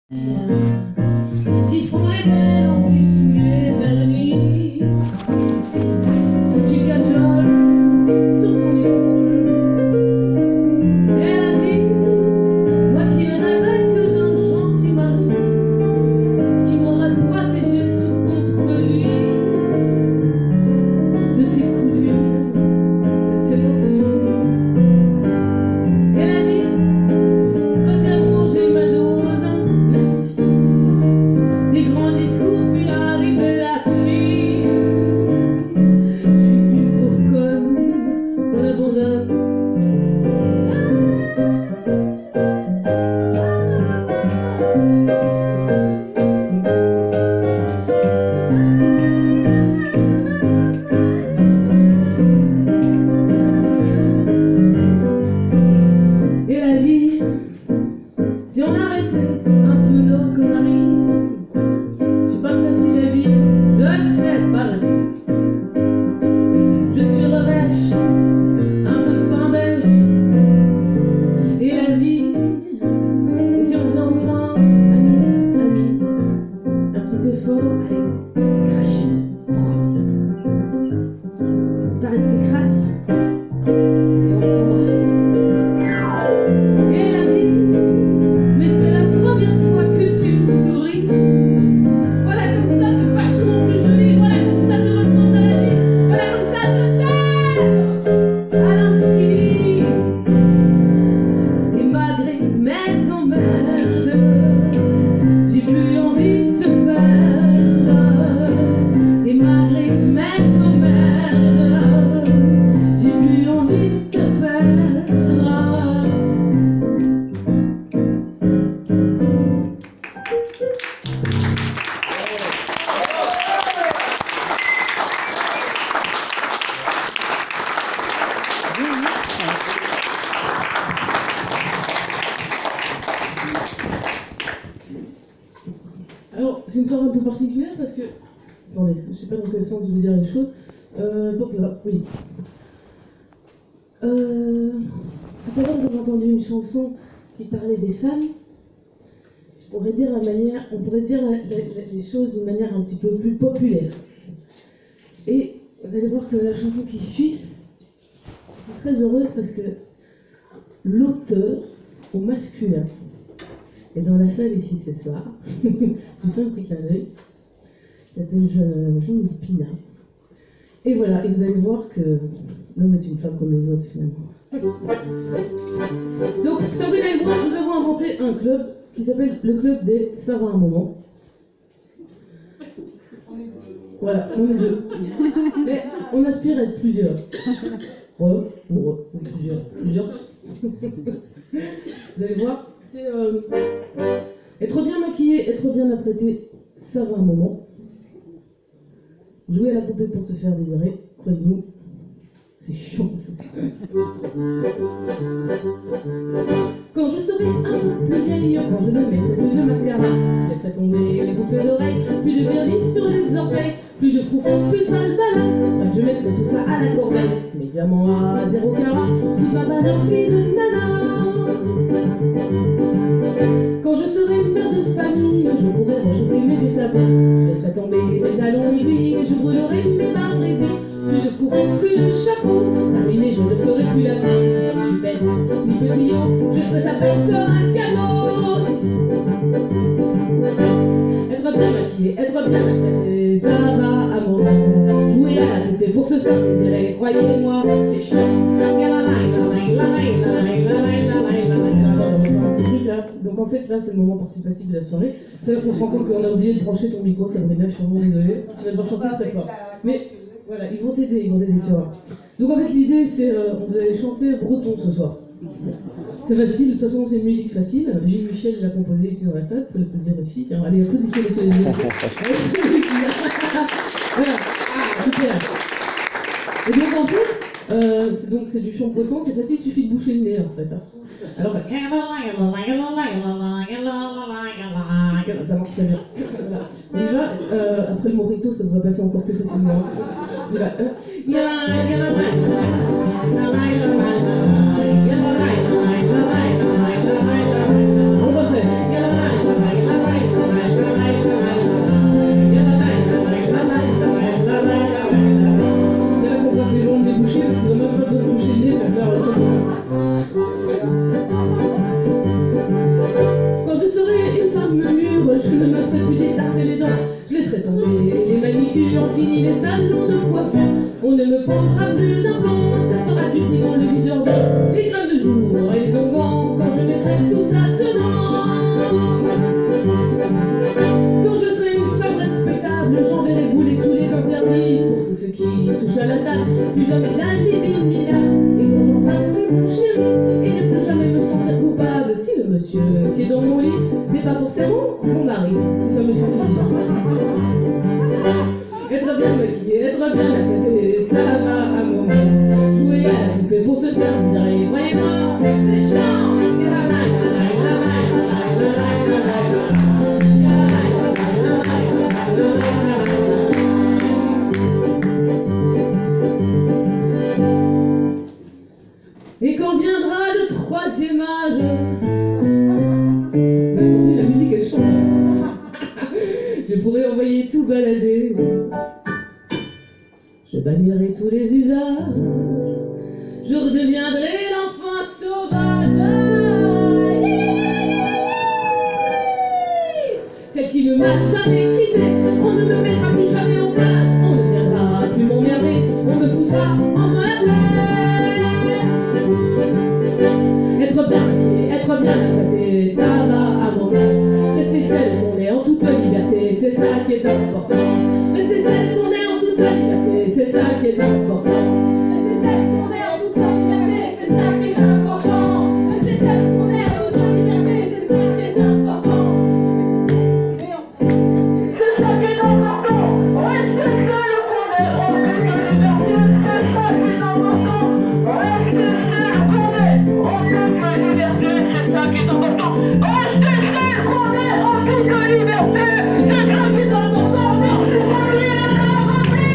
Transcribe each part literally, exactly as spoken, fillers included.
Qui font les belles en petits souliers vernis, petite cajole sur ton épaule. Et la vie, moi qui ne rêvais que d'un gentil mari qui m'aurait protégé tout contre lui, de tes coups durs, de tes morsures. Et la vie, quand elle mangeait ma dose, merci. Des grands discours puis arriver là-dessus. Je suis une pauvre conne qu'on abandonne. Et la vie, si on arrêtait un peu nos conneries, c'est pas facile à vivre, je le sais, pareil. Je suis revêche, un peu pain beige. Et la vie, et si on faisait enfin, ami, ami, un petit effort, allez, cracher, promis. T'arrêtes tes crasses, et on s'embrasse. Et la vie, mais c'est la première fois que tu me souris. Voilà comme ça, t'es vachement plus jolie. Voilà comme ça, tu ressembles à la vie. Voilà comme ça, je t'aime à l'infini. Et malgré mes emmerdes, j'ai plus envie de te perdre. Et malgré mes emmerdes, j'ai plus envie de te perdre. Alors, c'est une soirée un peu particulière parce que... Attendez, je sais pas dans quel sens je vais dire les choses. Euh, hop là, oui. Euh, tout à l'heure, vous avez entendu une chanson qui parlait des femmes. Je pourrais dire la manière, on pourrait dire la, la, la, les choses d'une manière un petit peu plus populaire. Et vous allez voir que la chanson qui suit, je suis très heureuse parce que l'auteur au masculin est dans la salle ici ce soir. Je lui fais un petit clin d'œil. Il s'appelle Jean Pina. Et voilà, et vous allez voir que l'homme est une femme comme les autres finalement. Donc, Sabrina et moi, nous avons inventé un club qui s'appelle le club des Ça va un moment. Voilà, on est deux. Mais on aspire à être plusieurs. Re, ou re, ou plusieurs. Plusieurs. Vous allez voir, c'est euh, être bien maquillé, être bien apprêté, ça va un moment. Jouer à la poupée pour se faire désirer, croyez-nous, c'est chiant. Quand je serai un peu plus vieille, quand je ne mettrai plus de mascara, je laisserai tomber les boucles d'oreilles, plus de vernis sur les orteils, plus de froufrou, plus de falbala. Bref, je mettrai tout ça à la corbeille, mes diamants à zéro carat, toute ma panoplie de nana. Quand je serai mère de famille, je pourrai rechausser mes vieux sabots, je laisserai tomber mes talons aiguilles, je brûlerai mes barésies. Plus de fourreau, plus de chapeau, terminé, je ne ferai plus la fille, ni chupette, ni petillon, je serai tapé comme un cassos. Être bien maquillé, être bien apprêté, ça va à mon rêve. Jouer à la poupée pour se faire désirer, croyez-moi, c'est chiant. Attendez, on va faire un petit truc là. Donc en fait, là, c'est le moment participatif de la soirée. C'est là qu'on se rend compte qu'on a oublié de brancher ton micro, Sabrina, je suis vraiment désolée. Tu vas devoir chanter très fort. Mais voilà, ils vont t'aider, ils vont t'aider, tu vois. Donc en fait, l'idée, c'est euh, on vous allez chanter breton ce soir. C'est facile, de toute façon, c'est une musique facile. Gilles Michel l'a composée ici dans la salle, vous pouvez l'applaudir aussi. Tiens, allez, applaudissez-le tous les deux. Voilà, ah, super. Et donc en fait, euh, c'est, donc c'est du chant breton, c'est facile, il suffit de boucher le nez en fait. Hein. Alors ça marche très bien. Voilà. On y va. Euh, après le morito, ça devrait passer encore plus facilement. On y va. On refait. Quand je serai une femme respectable, j'enverrai bouler tous les interdits pour tous ceux qui touchent à la table. Plus jamais d'alibimina. Et quand j'embrasserai mon chéri, et ne plus jamais me sentir coupable si le monsieur qui est dans mon lit n'est pas forcément mon mari. C'est ça, monsieur qui dit. Être bien maquillé, être bien apprêté, ça va un moment. Jouer à la poupée pour se faire virer. Voyez-moi, c'est chiant. Et quand viendra le troisième âge, vous avez entendu, la musique elle change. Je pourrais envoyer tout balader. Je bannirai tous les usages. Je redeviendrai l'enfant sauvage. Celle qui ne m'a jamais quitté. On ne me mettra plus jamais en cage. On ne viendra plus m'emmerder. On me foutra enfin la paix. Être bien maquillée, être bien apprêtée, ça va à un moment. Rester celle qu'on est en toute liberté, c'est ça qui est important. Rester celle qu'on est en toute liberté, c'est ça qui est important. Rester celle qu'on est en toute liberté, c'est ça qui est important. Rester celle qu'on est en toute liberté, c'est ça qui est important. C'est ça qui est important. Rester celle qu'on est en toute liberté, c'est ça qui est important. Rester celle qu'on est en toute liberté, c'est ça qui est important. Rester celle qu'on est en toute liberté, c'est ça qui est important. Merci pour le lien de la patrie.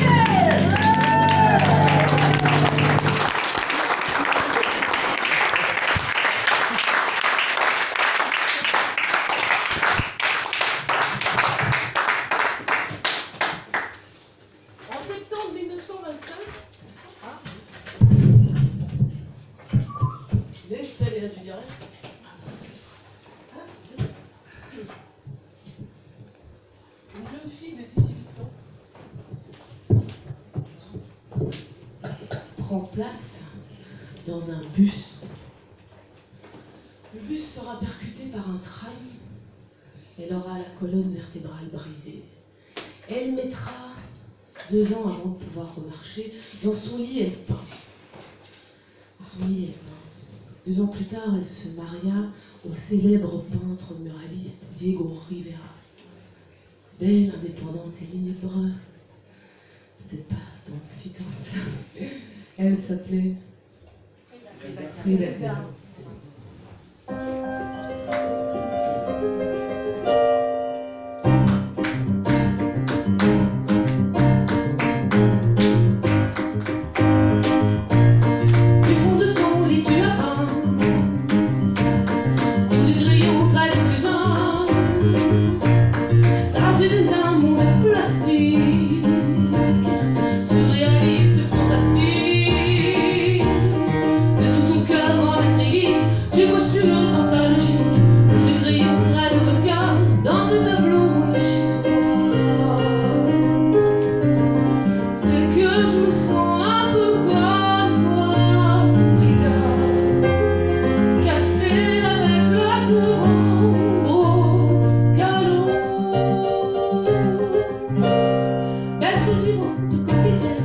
En septembre mille neuf cent vingt-cinq, ah, les salaires du direct. Ah, c'est bien ça. Une jeune fille de dix-huit ans prend place dans un bus. Le bus sera percuté par un tram. Elle aura la colonne vertébrale brisée. Elle mettra deux ans avant de pouvoir remarcher. Dans son lit, elle peint. Dans son lit, elle peint. Deux ans plus tard, elle se maria au célèbre peintre muraliste Diego Rivera. Belle, indépendante et libre. Peut-être pas tant excitante. Elle s'appelait Frida Kahlo. Du fond de ton lit, tu as peint coup de grillon très confusant, tracé d'un amour plastique, surréaliste, fantastique. De tout ton cœur en acrylique, tu vois sur dans ta logique, coup de grillon très de vodka dans tes tableaux chez toi. C'est que je me sens un peu comme toi, Frida, cassée avec le courant, gros galop. Belle survivante quotidienne,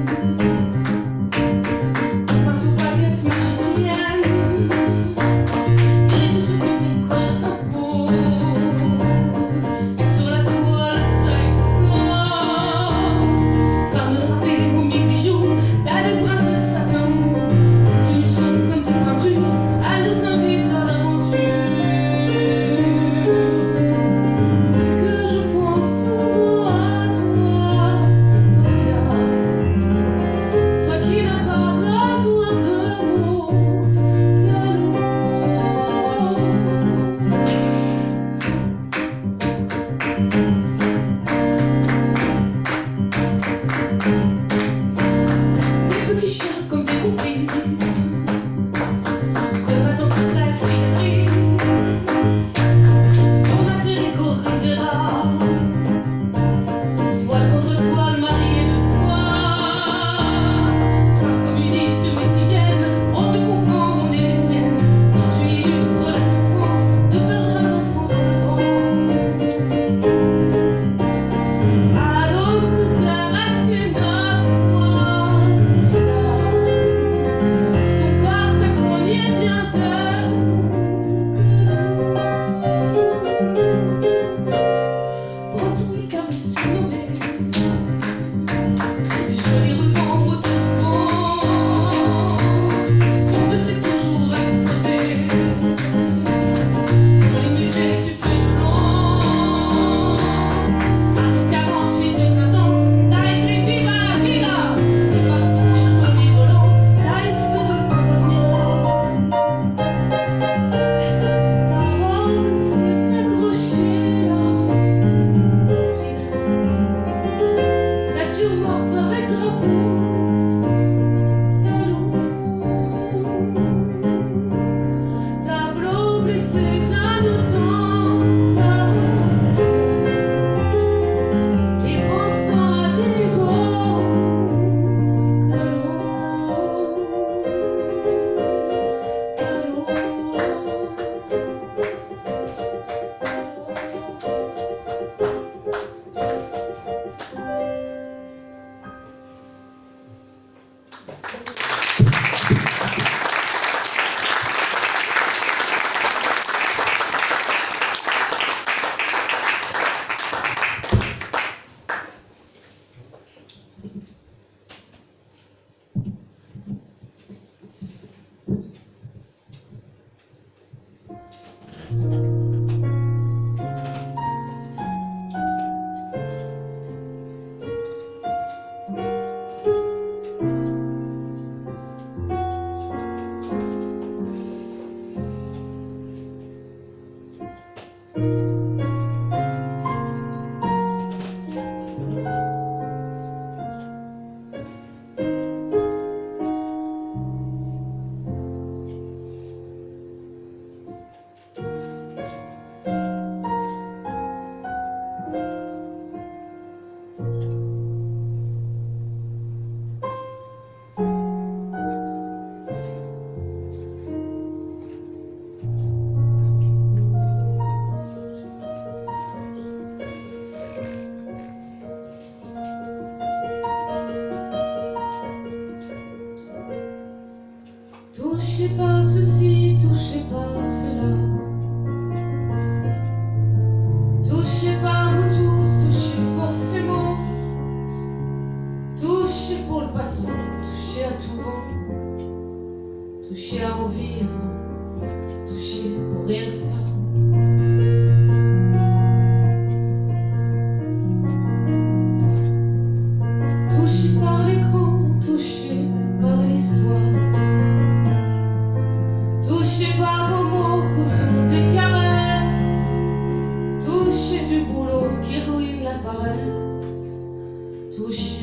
pinceau baguette magicienne, grille tout ce que tes corps t'imposent, et sur la toile ça explose. Femme drapée aux mille bijoux, belle princesse satin d'amour, tu nous sens comme des peintures, elle nous invite à l'aventure. C'est que je pense souvent à toi, Frida, toi qui n'as pas besoin de mots que l'eau. Des petits chiens comme des complices, combattants qui rêvent cicatrices, Donatello Rivera, toile contre toile mariée de foi. Femme communiste mexicaine, on te comprend, on est les tiennes, quand tu illustres la souffrance de perdre un enfant dans le vent.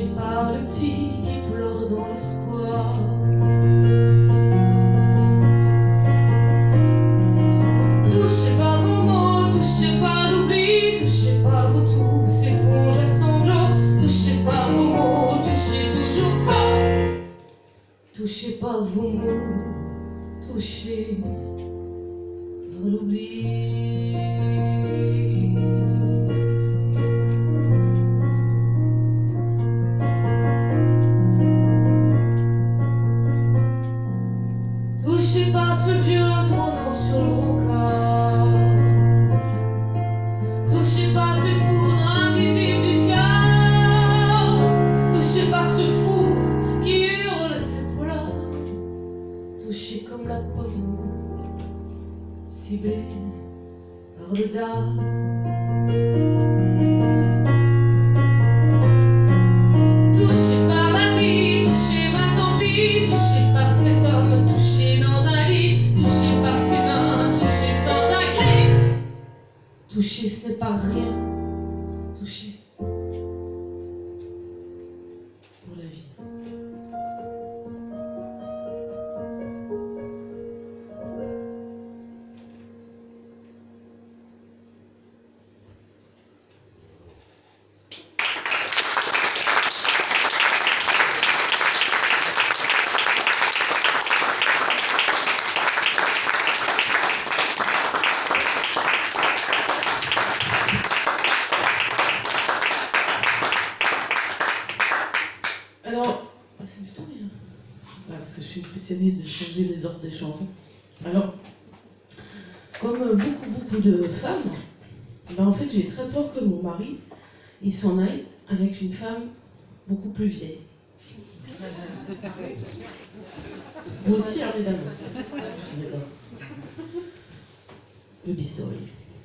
touchez pas le petit qui pleure dans le square. Touchez pas vos mots, touchez pas l'oubli, touchez pas vos tous éponges à sanglots, touchez pas vos mots, touchez toujours pas. Touchez pas vos mots, touchez par l'oubli. Touchez pas ce vieux trône sur le brocard. Touchez pas ces foudres invisibles du cœur. Touchez pas ce four qui hurle ses pleurs. Touchez comme la pomme ciblée par le dard. Touché par la vie, touché par tant pis, touché par cet homme, touché dans un lit, touché par ses mains, touché sans un cri. Touché, ce n'est pas rien, touché pour la vie. Alors, c'est une souris là. Ah, parce que je suis une spécialiste de changer les ordres des chansons. Alors, comme beaucoup, beaucoup de femmes, ben en fait, j'ai très peur que mon mari, il s'en aille avec une femme beaucoup plus vieille. Vous aussi, hein, mesdames. D'accord. Le bistouri.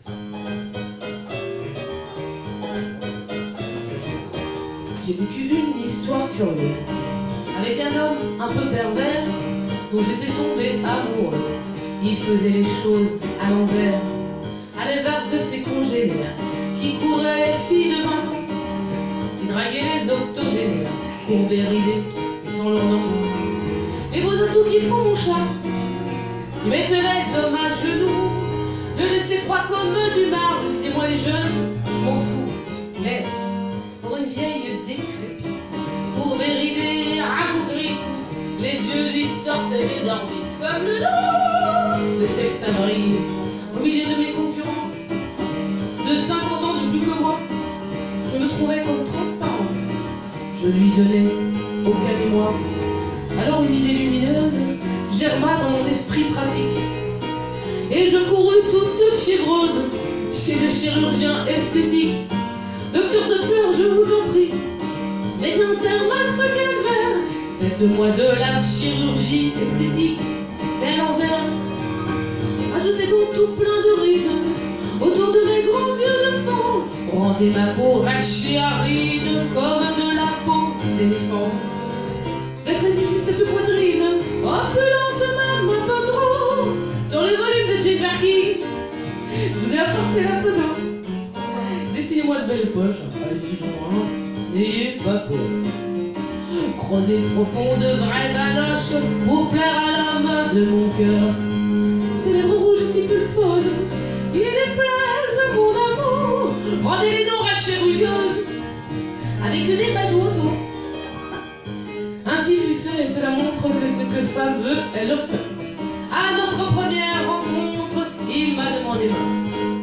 J'ai vécu une histoire curieuse avec un homme un peu pervers dont j'étais tombée amoureuse. Il faisait les choses à l'envers, à l'inverse de ses congénères qui couraient les filles de vingt ans, qui draguaient les octogénaires, courbés, ridés et sans leurs dents. Les beaux atouts qui font mon charme, qui mettent les hommes à genoux, le laisser froid comme du marbre. C'est moi les jeunes, je m'en fous. Mais pour une vieille décrépite, courbée, ridée, rabougrie, les yeux lui sortaient des orbites comme le long des textes à briller. Au milieu de mes concurrentes, de cinquante ans de plus que moi, je me trouvais comme transparente. Je lui donnais aucun émoi. Alors une idée lumineuse germa dans mon esprit pratique. Et je courus toute fiévreuse chez le chirurgien esthétique. Docteur, docteur, je vous en prie, mettez un terme à ce calvaire. Faites-moi de la chirurgie esthétique, mais à l'envers. Ajoutez donc tout plein de rides autour de mes grands yeux de fan. Rendez ma peau rachée aride comme de la peau d'éléphant. Rétrécissez cette poitrine, opulente même un peu trop, sur les volumes de Jane Birkin. Je vous ai apporté la photo. Dessinez-moi de belles poches, allez-y loin, n'ayez pas peur. Creusez profond de vraies baloches pour plaire à l'homme de mon cœur. Ces lèvres rouges si pulpeuses qui déplaisent à mon amour, rendez-les donc rachées rugueuses avec des bajoux autour. Ainsi fut fait, et cela montre que ce que femme veut, elle obtient. À notre première rencontre, il m'a demandé main.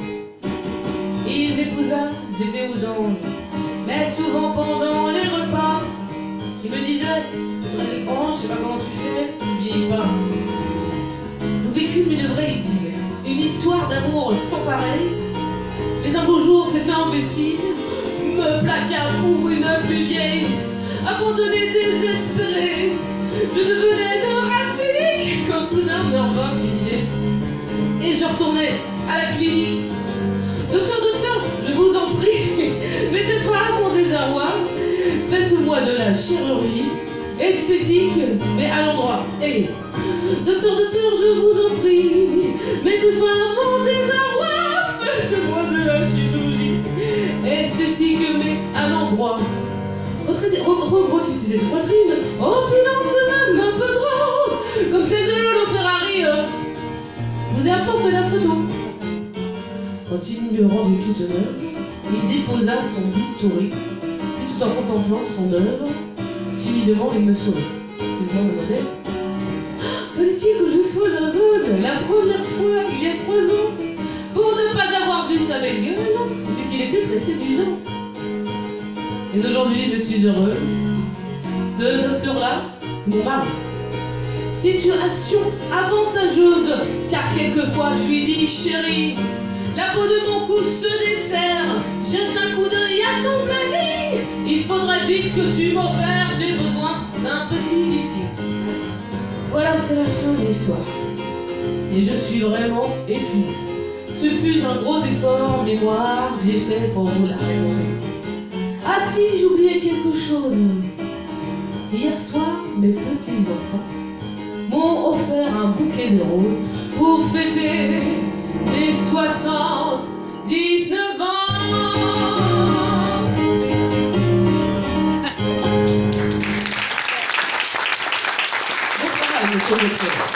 Il m'épousa, j'étais aux anges, mais souvent pendant les repas, il me disait, c'est très étrange, je sais pas comment tu fais, tu vieillis pas. Nous vécûmes une vraie idylle, une histoire d'amour sans pareil. Mais un beau jour, cet imbécile me plaqua pour une plus vieille. Abandonné, désespéré, je devenais de race cynique quand soudain me revint une idée. Et je retournais à la clinique. Docteur, docteur, je vous en prie, mettez fin à mon désarroi. Faites-moi de la chirurgie esthétique, mais à l'endroit. Hey. Docteur, docteur, je vous en prie, mettez fin à mon désarroi. Faites-moi de la chirurgie esthétique, mais à l'endroit. Regrossissez regrossissez cette poitrine, opulente même un peu trop, comme celle de Lolo Ferrari. euh, Je vous ai apporté la photo. Quand il m'eut rendu toute neuve, il déposa son bistouri, puis tout en contemplant son œuvre, timidement il me sourit. Excuse-moi, mademoiselle. Fallait-il que je sois aveugle la première fois, il y a trois ans, pour ne pas avoir vu sa belle gueule, vu qu'il était très séduisant. Mais aujourd'hui, je suis heureuse. Ce docteur-là, c'est mon mari. Situation avantageuse, car quelquefois je lui dis, chérie, la peau de mon cou se dessert, jette un coup d'œil à ton planning, il faudrait vite que tu m'opères, j'ai besoin d'un petit lifting. Voilà, c'est la fin de l'histoire. Et je suis vraiment épuisée. Ce fut un gros effort mémoire que j'ai fait pour vous la raconter. Ah si, j'oubliais quelque chose. Hier soir, mes petits-enfants m'ont offert un bouquet de roses pour fêter mes soixante-dix-neuf ans. Bon travail, monsieur le docteur.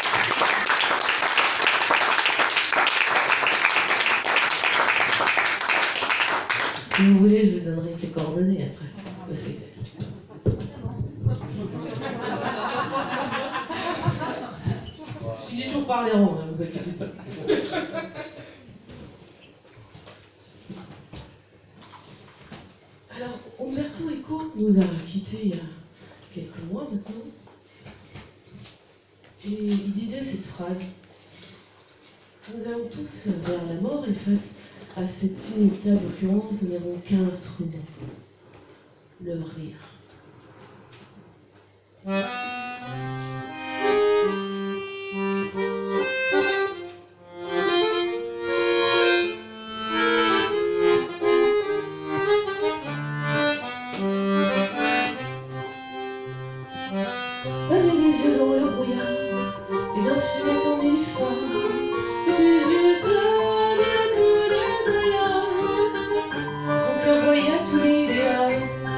Si vous voulez, je vous donnerai ses coordonnées après le spectacle. Je finis toujours par les ronds, ne vous inquiétez pas. Alors, Umberto Eco nous a quittés il y a quelques mois maintenant. Et il disait cette phrase: nous allons tous vers la mort et face à cette inéluctable occurrence, nous n'avons qu'un instrument, le rire. T'avais les yeux dans le brouillard, les gosses fumaient en nénuphar, et tes yeux t'avaient que des brouillards. Ton cœur voyait tout l'idéal.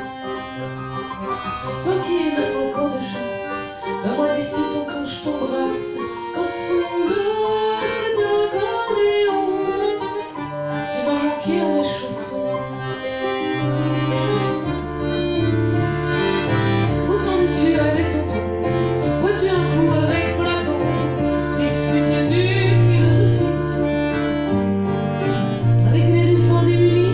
Toi qui aimais encore de chance, ben moi d'ici tonton je t'embrasse. Au son de cet accordéon, tu m'as manqué à la chanson. Où t'en es-tu allé tonton? Bois-tu un coup avec Platon? Discutes-tu philosophie avec les défunts démunis?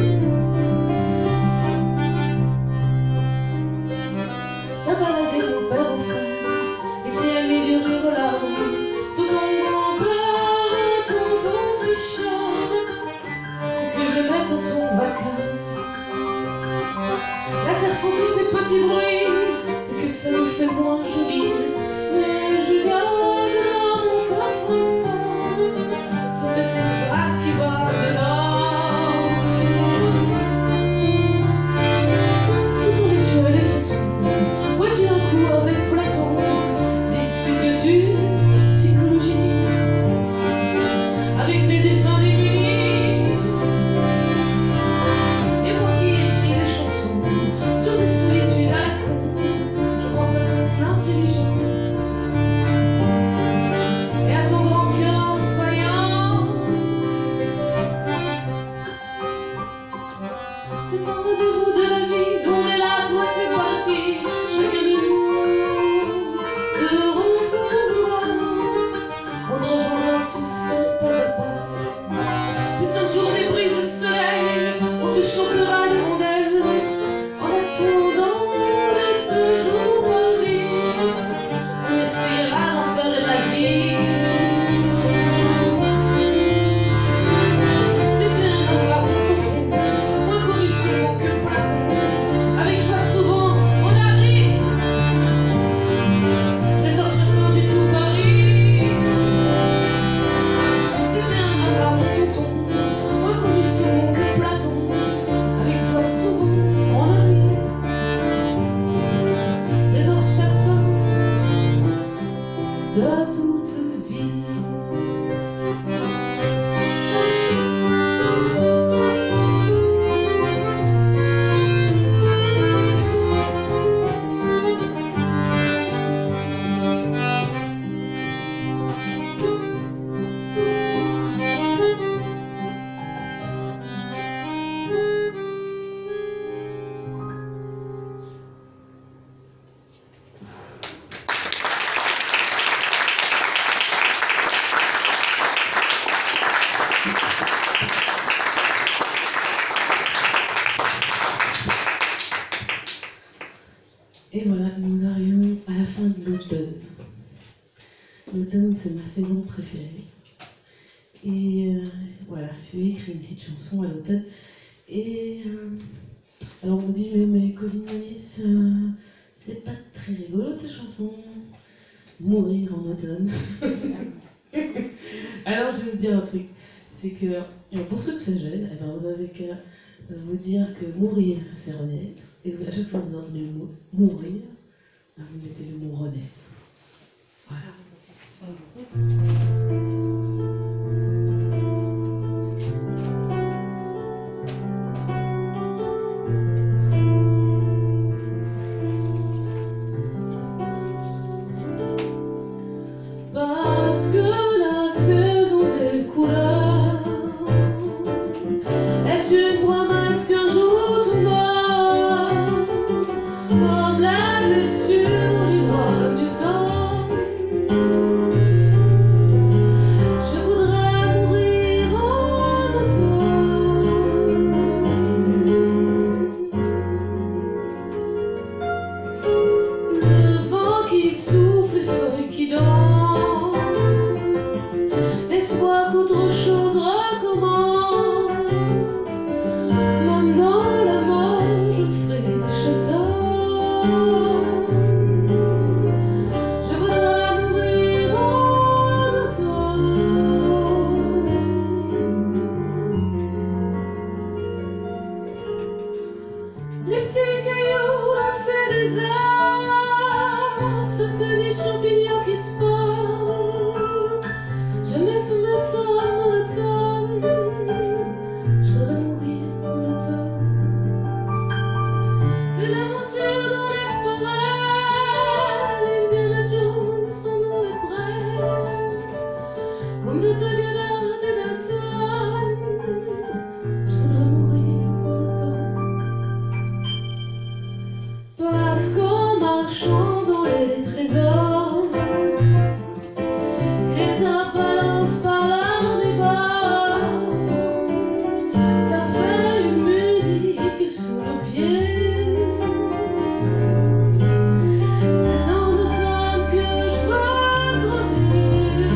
T'as baladé mon père au frère et t'y as mis du rire aux larmes. Tout ton grand-père, tonton si chiant, c'est que je mets tonton vacarme. La terre sans tous ces petits bruits, c'est que ça nous fait moins joli. Mais je garde dans mon coffre-fort toute cette grâce qui va de l'or. Où t'en es-tu allé tonton? Bois-tu un coup avec Platon? Discutes-tu psychologie avec les défunts démunis? Et moi qui écris des chansons sur des solitudes à la con, je pense à ton intelligence et à ton grand cœur faillant. C'est un rendez-vous de la vie, nous on est là, toi t'es parti. Chacun de nous te retrouvera, on te rejoindra tous pas à pas. Putain de journée brise le soleil, on te chantera les rondelles. En attendant de ce jour perdu, on essayera d'en faire de la vie. T'étais un homme à bon tonton, moins connu seulement que Platon. Avec toi souvent on a ri, c'est ma saison préférée. Et euh, voilà, je lui ai écrit une petite chanson à l'automne. Et euh, alors on me dit, mais, mais Colline Alice, euh, c'est pas très rigolo ta chanson. Mourir en automne. Alors je vais vous dire un truc. C'est que euh, pour ceux que ça gêne, eh ben, vous avez qu'à euh, vous dire que mourir, c'est renaître. Et vous- à chaque fois que vous entendez le mot mourir, ben, vous mettez le mot renaître. Voilà. Parce que la saison des couleurs est une promesse qu'un jour tout va, comme la blessure du roi Newton. Je voudrais mourir en automne. Le vent qui souffle, les feuilles qui dansent, l'espoir qu'autre chose recommence. Même dans la mort, je me ferai châtain. Je voudrais mourir en automne. Les petits cailloux dans ces déserts, sauter des champignons qui se parlent. Jamais ça me semble monotone. Je voudrais mourir en automne. C'est l'aventure dans les forêts. L'Indiana Jones sans nous est prêt. Comme de Tagada et Dalton. Je voudrais mourir en automne. Parce qu'en marchant dans les trésors, les tables balancent par leurs débords, ça fait une musique sous nos pieds. C'est en automne que je veux crever.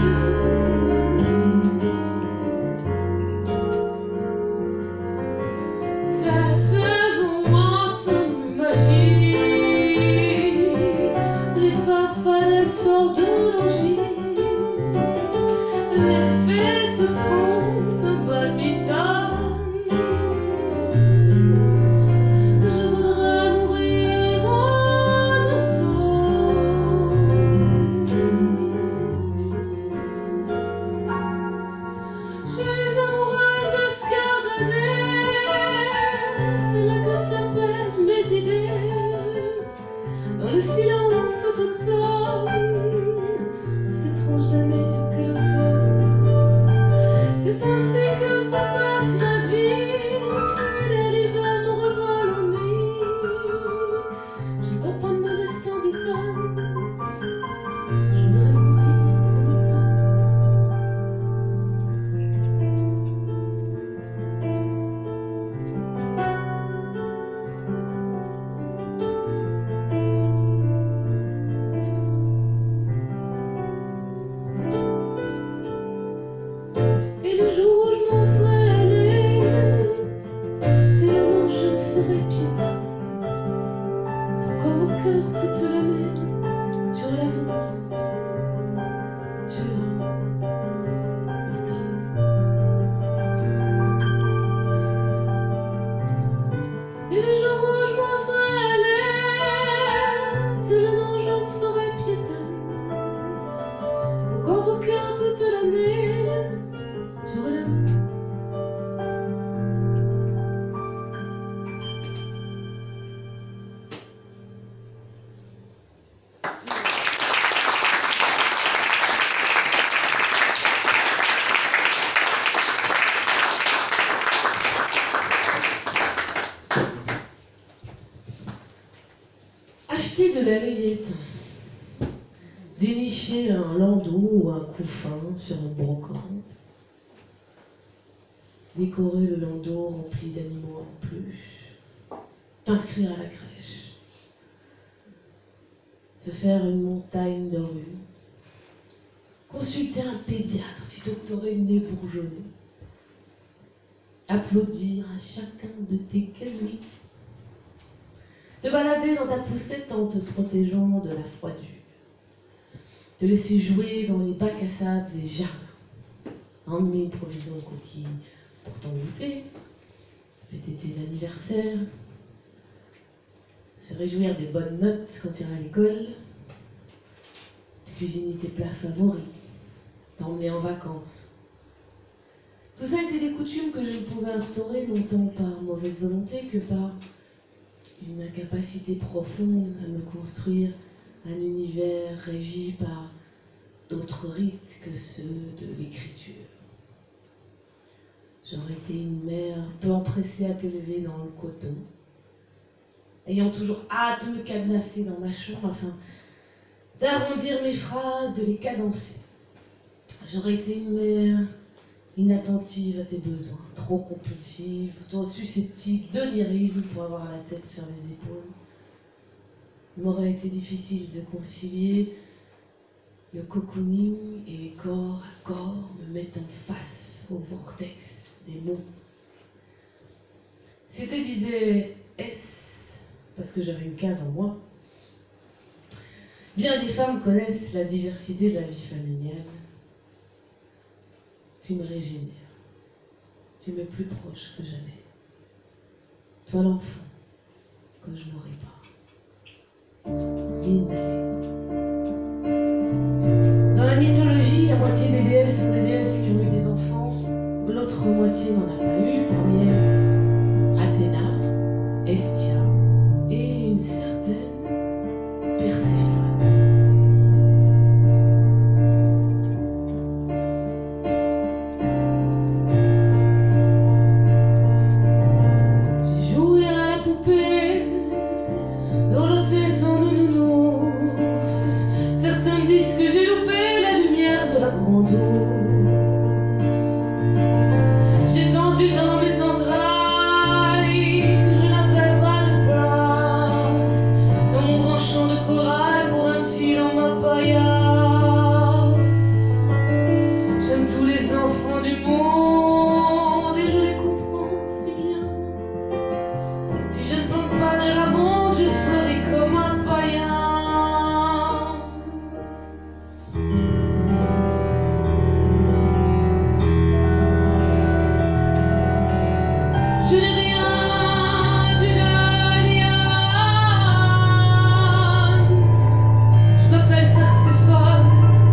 Cette saison en somme magie, les farfadets sortent de l'angie, les fées se font un badminton. Je voudrais mourir en automne. Je suis amoureuse de ce cœur d'année, c'est là que s'appellent mes idées. Dans le silence autochtone, cette tranche d'année que l'automne. C'est ainsi que se passe ma vie, dès l'hiver me revoit l'ennui. J'attends pas mon destin d'automne, je voudrais mourir en automne. Et le jour où je m'en serais allée, tellement je me ferais piéton. Pourquoi vos cœurs toute l'année durent l'amour, durent l'automne. Et le jour où je m'en serais allée, tellement je me ferais piéton. Pourquoi vos cœurs toute l'année durent l'amour. Acheter de la layette, dénicher un landau ou un couffin sur une brocante, décorer le landau rempli d'animaux en peluche, t'inscrire à la crèche, se faire une montagne de rue, consulter un pédiatre sitôt que t'aurais le nez bourgeonné, applaudir à chacun de tes cadeaux, te balader dans ta poussette en te protégeant de la froidure, te laisser jouer dans les bacs à sable des jardins, emmener une provision de coquilles pour ton goûter, fêter tes anniversaires, se réjouir des bonnes notes quand tu iras à l'école, te cuisiner tes plats favoris, t'emmener en vacances. Tout ça était des coutumes que je ne pouvais instaurer non tant par mauvaise volonté que par une incapacité profonde à me construire un univers régi par d'autres rites que ceux de l'écriture. J'aurais été une mère peu empressée à t'élever dans le coton, ayant toujours hâte de me cadenasser dans ma chambre afin d'arrondir mes phrases, de les cadencer. J'aurais été une mère inattentive à tes besoins, trop compulsive, trop susceptible de lyrisme pour avoir la tête sur les épaules. Il m'aurait été difficile de concilier le cocooning et les corps à corps me mettant face au vortex des mots. C'était, disait S, parce que j'avais une case en moi. Bien des femmes connaissent la diversité de la vie familiale. Tu me régénères. Tu m'es plus proche que jamais. Toi l'enfant que je n'aurai pas. Lindale. Dans la mythologie, la moitié des déesses sont des déesses qui ont eu des enfants. L'autre moitié n'en a pas eu. Parmi elles, Athéna, Hestia et une certaine Perséphone. J'ai joué à la poupée dans la tête de nounours. Certains disent que j'ai loupé la lumière de la grande ours. J'ai tant vu dans mes entrailles que je n'avais pas de place dans mon grand champ de corail pour un petit dans ma paillasse. J'aime tous les enfants du monde et je les comprends si bien. Si je ne plante pas de la bonde, je fleuris comme un païen. Je n'ai rien d'une liane. Je m'appelle Perséphone,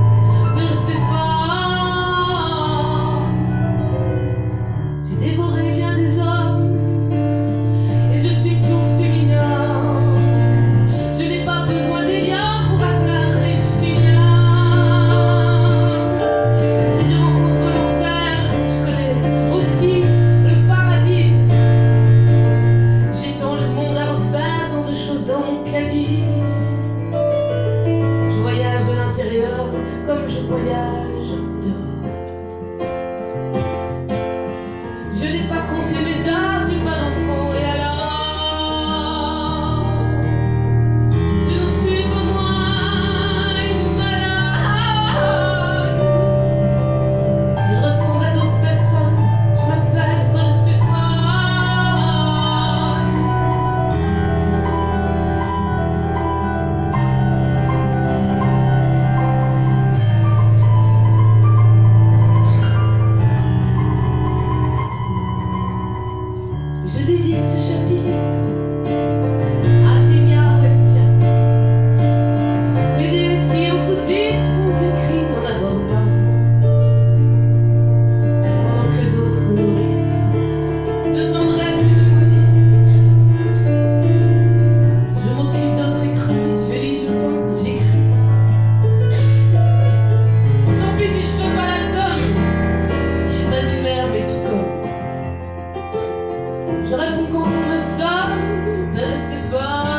Perséphone. J'ai dévoré bien des hommes et je suis tout féminin. Je n'ai pas besoin des liens pour atteindre les ch'tiens. Si je rencontre l'enfer, je connais aussi le paradis. J'ai tant le monde à refaire, tant de choses dans mon caddie. Je voyage de l'intérieur comme je voyage dehors. Je n'ai pas compté mes heures, j'ai pas d'enfant et alors je n'en suis pas moins une malade. Je ressemble à d'autres personnes, je m'appelle Perséphone. Je dédie ce chapitre à Athéna ou Hestia, ces déesses qui en sous-titre font écrit n'en avoir pas, pendant que d'autres nourrissent de tendresse et de modèle. Je m'occupe d'autres écrevisses, je lis, je peins, j'écris. Tant pis si je fais pas la somme, je suis pas une mère mais tout comme. Je réponds quand on me sonne, Perséphone.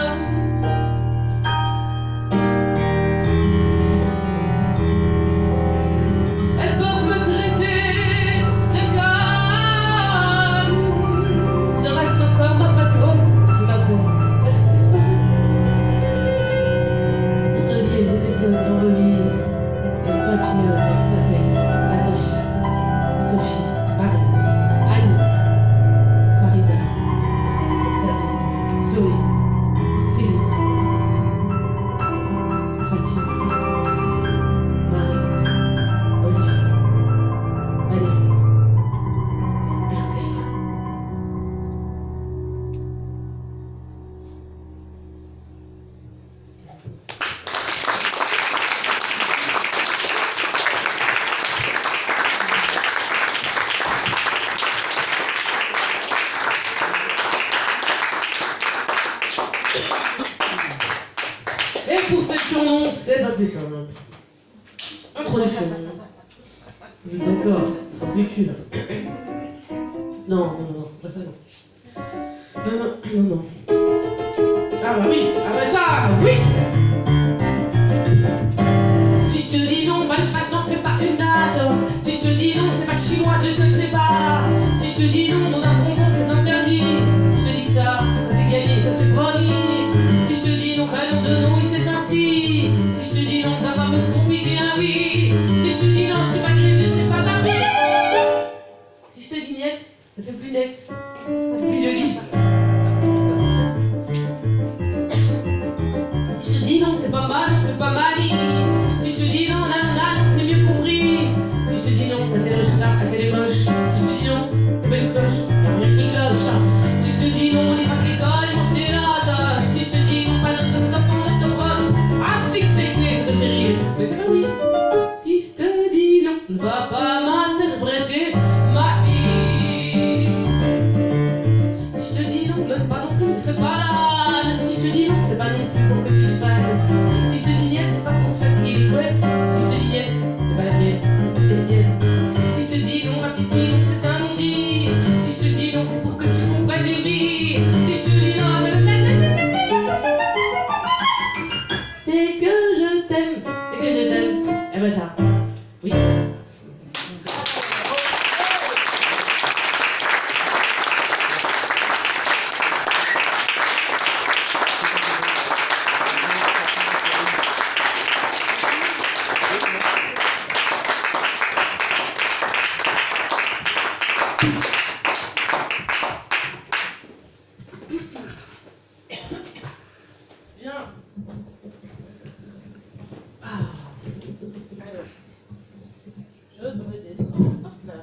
Et pour cette journée, c'est pas plus simple. Introduction. Vous êtes d'accord? Ça fait cul là. Non, non, non, non, c'est pas ça, non. Non, non, non, non. Ah bah oui, ah bah ça, oui. Si je te dis non, bah maintenant fais pas une date. Si je te dis non, c'est pas chinois, je ne sais pas. Si je te dis non, non d'un bonbon, c'est interdit. Si je te dis que ça, ça c'est gagné, ça c'est promis. Si je te dis non, bah non de non, oui c'est ainsi. Si je te dis non, va pas me compliquer un oui. Si je te dis non, je suis pas grisé, c'est pas ma vie. Si je te dis niet, ça fait plus net, c'est plus joli. Si je te dis non, t'es pas mal, non, t'es pas mani. Si je te dis non, non, non, non, c'est mieux compris. Si je te dis non, ta téloche là, elle fait des moches. Si je te dis non, t'es belle cloche, y'a rien qui cloche. Si je te dis non, lis pas que l'école et mange tes notes. Si je te dis non, pas d'autostop en autoprod. Ah, si c'est né, ça te fait rire, mais c'est pas oui. Si je te dis non, ne va pas m'interpréter ma vie. Si je te dis non, ne pas non plus, ne fais pas l'âne. Si je te dis non, c'est pas non plus pour que tu te vannes. Si je te dis niet, c'est pas pour te fatiguer les couettes. Si je te dis niet, c'est pas la miette, c'est plus qu'elle piète. Si je te dis non, ma petite fille, non, c'est un non-dit. Si je te dis non, c'est pour que tu comprennes les vies. Si je te dis non, c'est que je t'aime, c'est que je t'aime. Eh ben ça, oui. Bien. Ah. Alors, je redescends. Hop là.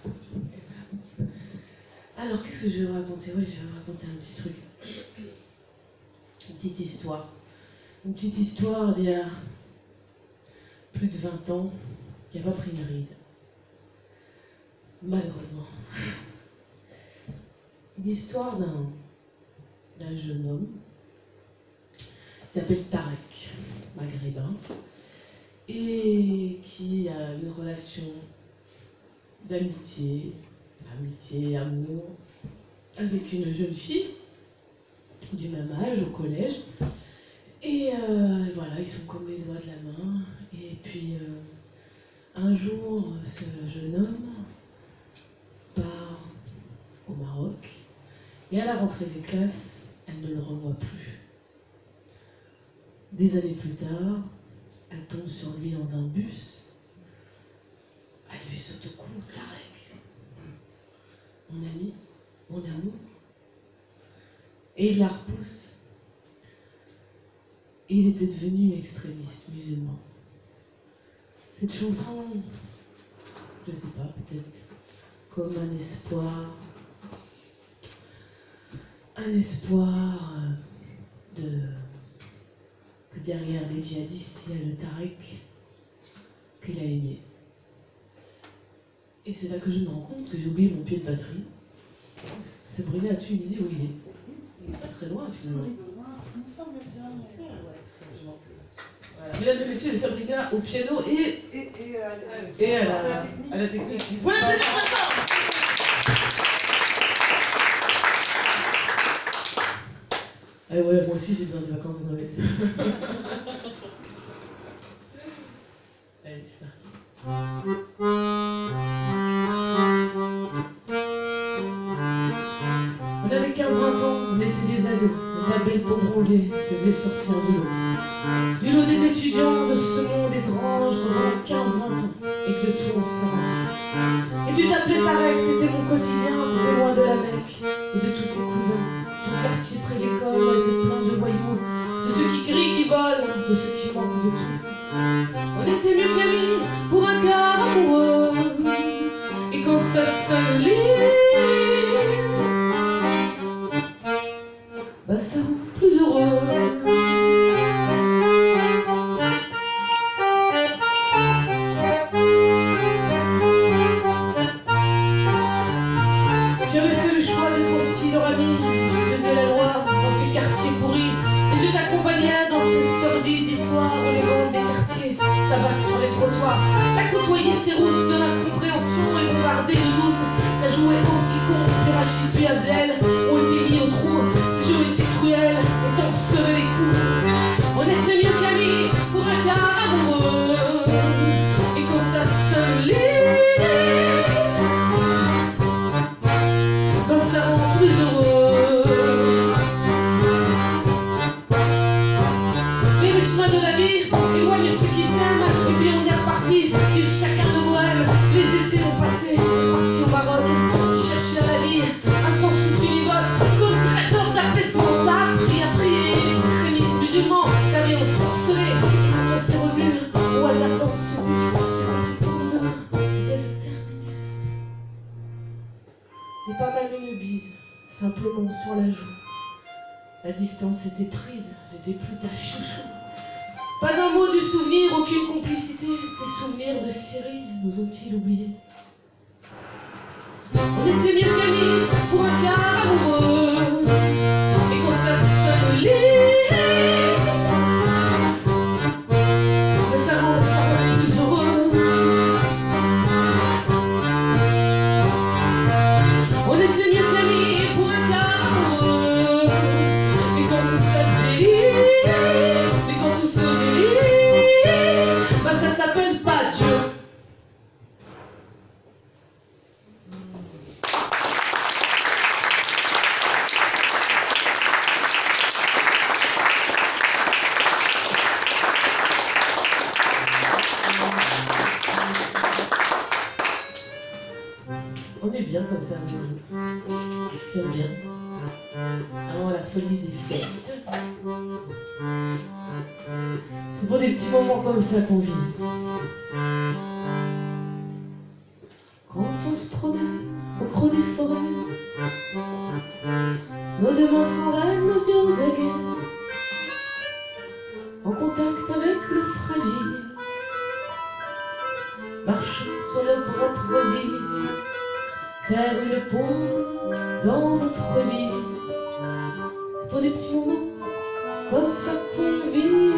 Alors, qu'est-ce que je vais vous raconter? Oui, je vais vous raconter un petit truc. Une petite histoire. Une petite histoire d'il y a plus de vingt ans qui n'a pas pris une ride. Malheureusement. L'histoire d'un, d'un jeune homme qui s'appelle Tarek, maghrébin, et qui a une relation d'amitié, amitié, amour, avec une jeune fille du même âge au collège. Et euh, voilà, ils sont comme les doigts de la main. Et puis euh, un jour, ce jeune homme part au Maroc et à la rentrée des classes, elle ne le revoit plus. Des années plus tard, elle tombe sur lui dans un bus. Elle lui saute au cou, Tarek, mon ami, mon amour. Et il la repousse. Et il était devenu extrémiste musulman. Cette chanson, je sais pas, peut-être comme un espoir, un espoir euh, de que derrière les djihadistes, il y a le Tarek qu'il a aimé. Et c'est là que je me rends compte que j'ai oublié mon pied de batterie. Sabrina, as-tu une idée où il est? Il n'est pas très loin finalement. Il me semble bien, mais... Ah, ouais, tout simplement. Voilà. Mesdames et messieurs, Sabrina au piano et, Et, et, euh, et à, à la, la technique. à la technique. Vous pouvez l'applaudir très fort. Ah ouais, moi aussi j'ai besoin de vacances de Noël. Allez, c'est parti. On avait quinze vingt ans, on était des ados, mais ta belle peau bronzée te faisait sortir du lot. Du lot des étudiants de ce monde étrange quand on a quinze vingt ans et que de tout on s'invente. Et tu t'appelais Tarek, t'étais mon quotidien, t'étais loin de la Mecque et de tous tes cousins. Ton quartier près de l'école était plein de voyous, de ceux qui crient, qui volent, de ceux qui manquent de tout. On était mieux qu'amis pour un quart amoureux. Et quand ça s'ennuie, bah ça rend plus heureux. Tu avais fait le choix d'être aussi leur ami. Tu faisais la loi dans ces quartiers pourris. Et je t'accompagnais dans ces sordides ces routes de l'incompréhension et bombardé de doutes. T'as joué au petit con, puis Rachid puis Abdel ont été mis au trou. Ces jeux étaient cruels et t'en recevais les coups. On était mieux qu'amis pour un quart amoureux. Et quand ça se lit, ben ça rend plus heureux. Mais les chemins de la vie éloignent ceux qui s'aiment. Et puis on est reparti, vivre chacun de bohème. Les étés ont passé, on est parti au Maroc. T'y chercher à la vie un sens univoque. Comme trésor d'apaisement, t'as appris à prier les extrémistes musulmans. T'avais ensorcelé. Et quand on s'est revus au hasard dans ce bus, j'ai compris que pour nous, c'était le terminus. Et pas même une bise, simplement sur la joue. La distance était prise, j'étais plus ta chouchou. Pas un mot du souvenir, aucune complicité. Tes souvenirs de Syrie nous ont-ils oubliés? On était mieux qu'amis pour un quart amoureux. Et quand ça se lit, mais ça rend, ça rend plus heureux. On était mieux qu'amis pour un quart amoureux. Et quand tout ça se délie, et quand tout se délie, bah ça s'appelle pas Dieu. On est bien comme ça avec vous. J'aime bien. Avant la folie des fêtes. C'est pour des petits moments comme ça qu'on vit. Quand on se promène au creux des forêts, nos deux mains sont reines, nos yeux aux aguets, en contact avec le fragile, marchons sur nos propres îles, faire une pause dans notre vie. C'est pour des petits moments comme ça qu'on vit.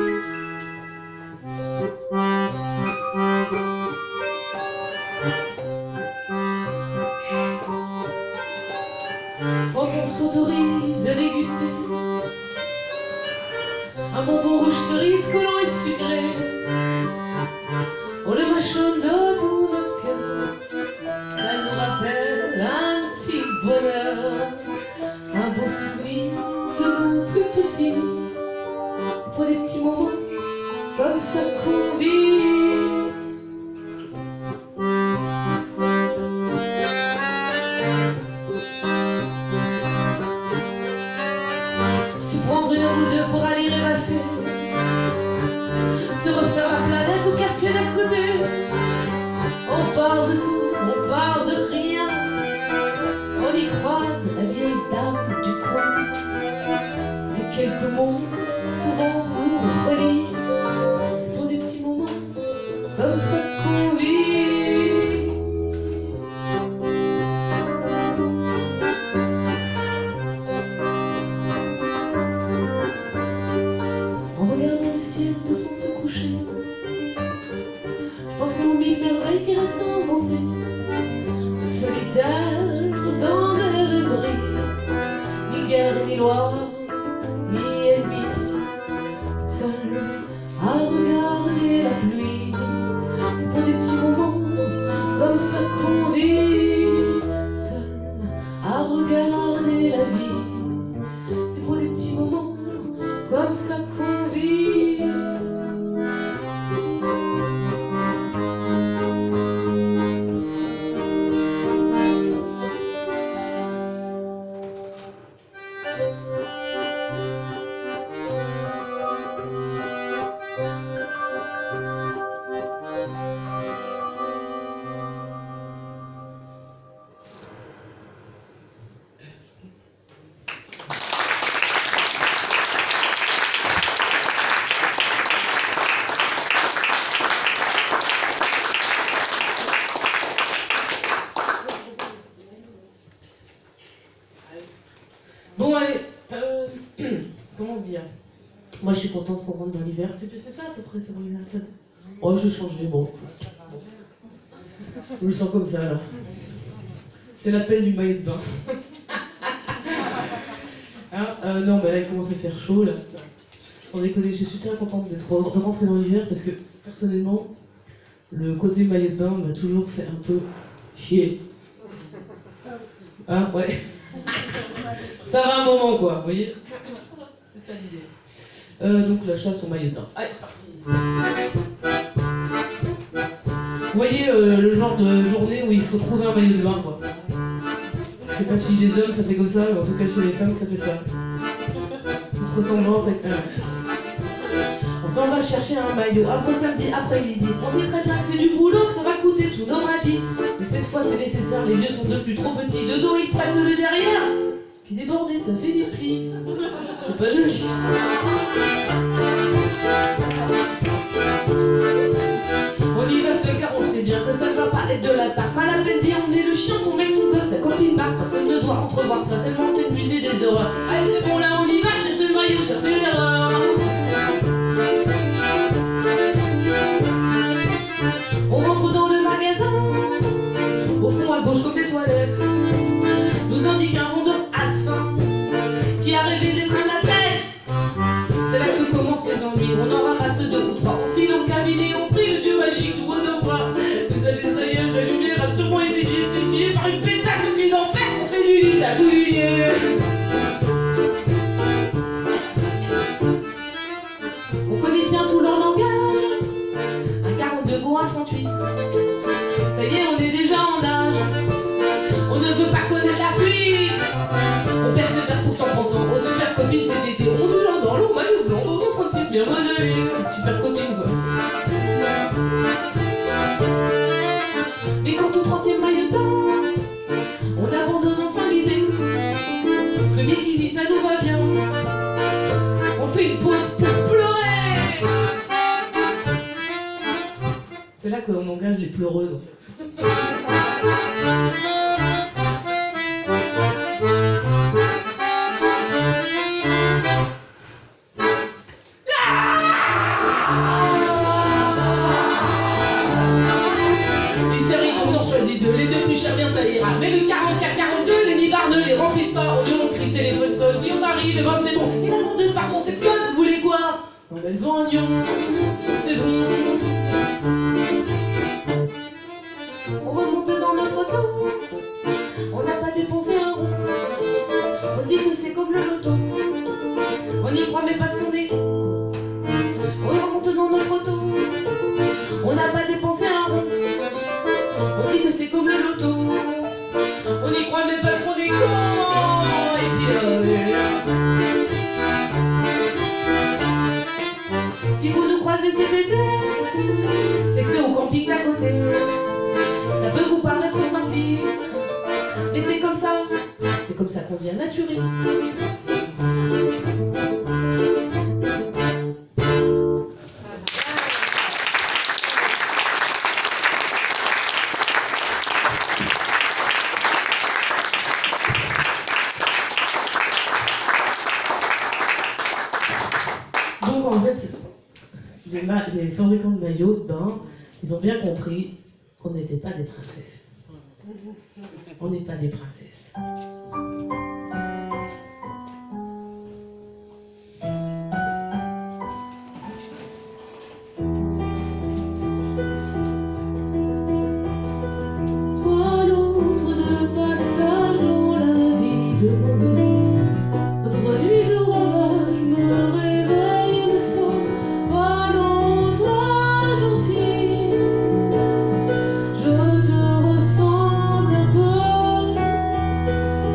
Quand on s'autorise à déguster un bonbon rouge cerise collant et sucré, on le mâchonne de tout notre cœur. Ça nous rappelle un petit bonheur, un beau souvenir de nous plus petits. C'est pour des petits moments comme ça qu'on vit. Se prendre une heure ou deux pour aller rêvasser, se refaire la planète au café d'à côté. On parle de tout, on parle de rien. On y croise la vieille dame du coin. C'est quelques mots souvent lourds relire. C'est pour des petits moments comme ça qu'on vit. En regardant le ciel doucement se coucher, je pensais aux mille merveilles qui restent à inventer. Solitaire dans mes rêveries, ni guerre, ni loi, ni ennemi, seul à regarder la pluie. C'est pour des petits moments comme ça qu'on vit, seul à regarder la vie. C'est pour des petits moments comme ça qu'on vit. Bon, allez, euh, comment dire? Moi, je suis contente qu'on rentre dans l'hiver. C'est c'est ça à peu près, ça va l'hiver. Oh, je change les mots. Bon. Je le sens comme ça, là. C'est l'appel du maillot de bain. Hein, euh, non, mais là, il commence à faire chaud, là. Sans déconner, je suis très contente d'être, de rentrer dans l'hiver parce que, personnellement, le côté maillot de bain m'a toujours fait un peu chier. Ça aussi. Hein, ouais. Ça va un moment, quoi, vous voyez. C'est ça l'idée. Euh, donc, la chasse au maillot de bain. Allez, c'est parti. Vous voyez euh, le genre de journée où il faut trouver un maillot de bain, quoi. Je sais pas si les hommes ça fait comme ça, mais en tout cas chez les femmes ça fait ça. Toute ressemblance avec... Euh... On s'en va chercher un maillot un beau samedi après-midi. On sait très bien que c'est du boulot, que ça va coûter tous nos radis. Mais cette fois c'est nécessaire, les vieux sont devenus trop petits. De dos ils pressent le derrière, puis débordé ça fait des plis. C'est pas joli. On y va seul car on sait bien que ça ne va pas être de la tarte. Mal à peine d'y emmener le chien, son mec, son gosse, sa copine barre. Personne ne doit entrevoir ça tellement c'est une musée des horreurs. Allez c'est bon là on y va, chercher le maillot, chercher l'erreur. On rentre dans le magasin, au fond à gauche comme des toilettes, nous indique un vendeur assin qui a rêvé d'être un athlète. C'est là que commencent les ennuis, on en ramasse deux ou trois. On file en cabinet, on prie le dieu magique d'où nos bras. Les anesthésies, la lumière a sûrement été tuée par une pétasse venue d'enfer sur cellulite à souliers. On connaît bien tout leur langage, un quarante-deux vaut un trente-huit. Ça y est, on est déjà en âge, on ne veut pas connaître la suite. On persévère pourtant pendant aux super copines cet été, ondulant dans leur maillot blanc dans un trente-six bien modelé. Super copine quoi. Mais quand au trentième maillot de bain, on abandonne enfin l'idée que le bikini ça nous va bien. On fait une pause pour pleurer. C'est là qu'on engage les pleureuses en fait. On en choisit deux, les deux plus chers bien ça ira. Mais le quarante-quatre quarante-deux, les nibards ne les remplissent pas. On hurle, on crie, le téléphone sonne, oui on arrive, et ben c'est bon. Et la vendeuse, pardon, cette conne, vous voulez quoi? Non mais elle vend un lion, c'est bon. On remonte dans notre auto, on n'a pas dépensé un rond. On se dit que c'est comme le loto, on y croit mais parce qu'on est con. On remonte dans notre auto, on n'a pas dépensé un rond. On dit que c'est comme le loto, on y croit mais parce qu'on est con. Et puis euh, si vous nous croisez cet été, c'est que c'est au camping d'à côté. Ça peut vous paraître simpliste, mais c'est comme ça, c'est comme ça qu'on devient naturiste. Donc en fait, les, ma- les fabricants de maillots de bain, ils ont bien compris qu'on n'était pas des princesses. On n'est pas des princesses. Toi l'autre de passage dans la ville, notre nuit de ravage me réveille, me sonne. Toi l'autre gentil, je te ressemble un peu.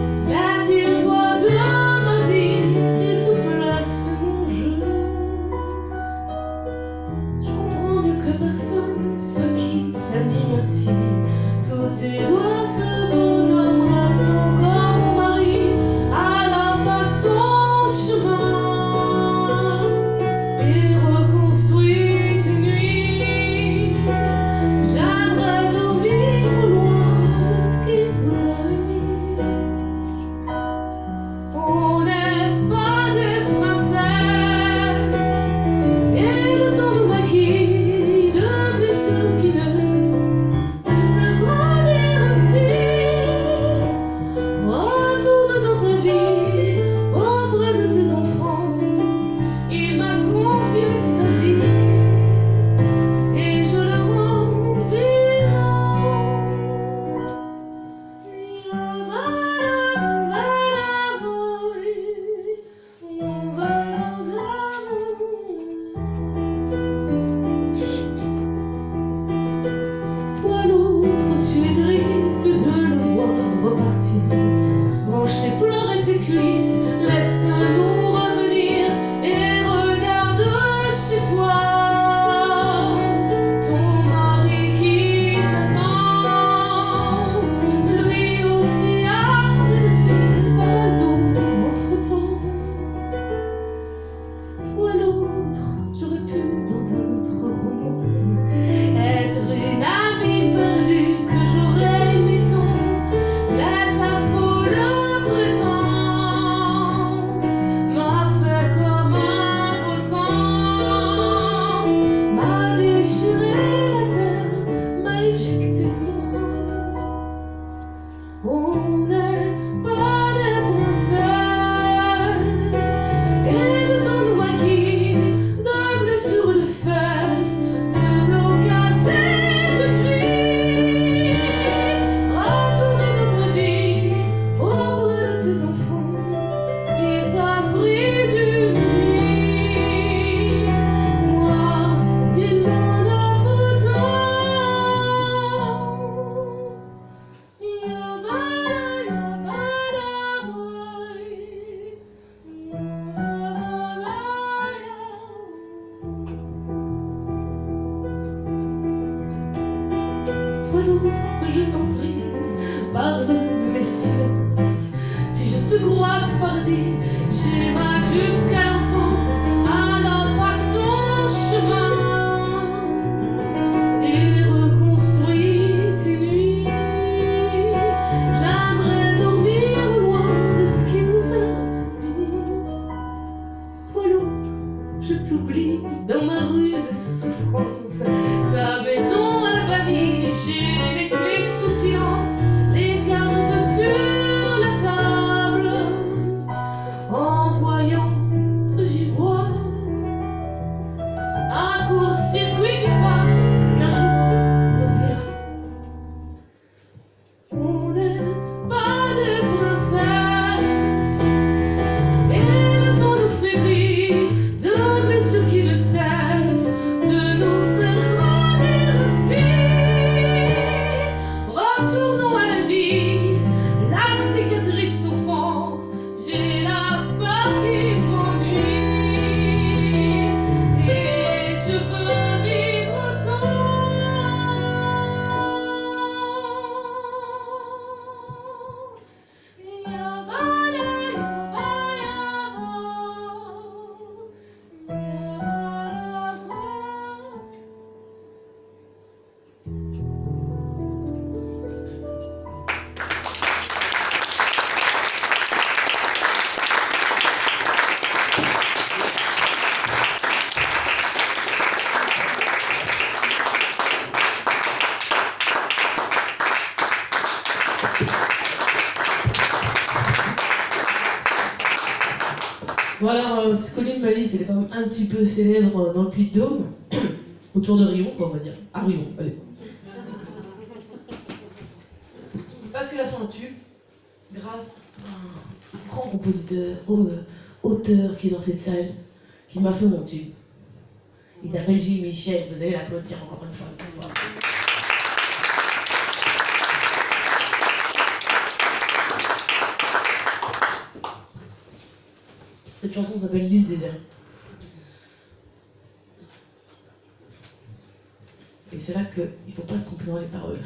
passe par des schémas jusqu'à l'enfance. Alors passe ton chemin et reconstruis tes nuits. J'aimerais dormir loin de ce qui nous a unis. Toi l'autre, je t'oublie dans ma rude souffrance. Ta maison est bannie, j'ai mis les clés sous silence, les cartes sur la table. En voyant ce j'y vois un court-circuit qui passe, qu'un jour n'oublia. On n'est pas des princesses et le temps nous faiblit de blessures qui ne cessent de nous faire grandir aussi. Retournons à la vie, la cicatrice au fond, j'ai la peur qui m'ennuie et je veux vivre autant. Bon alors, euh, ce Colline Malice, elle est quand même un petit peu célèbre dans le Puy-de-Dôme, autour de Rion, quoi, on va dire. À Rion, allez. Parce qu'elle a fait un tube, grâce à un grand compositeur, euh, auteur qui est dans cette salle, qui m'a fait mon tube. Il s'appelle Gilles Michel, vous allez l'applaudir encore une fois, une fois. Cette chanson s'appelle L'île déserte. Et c'est là qu'il ne faut pas se tromper dans les paroles.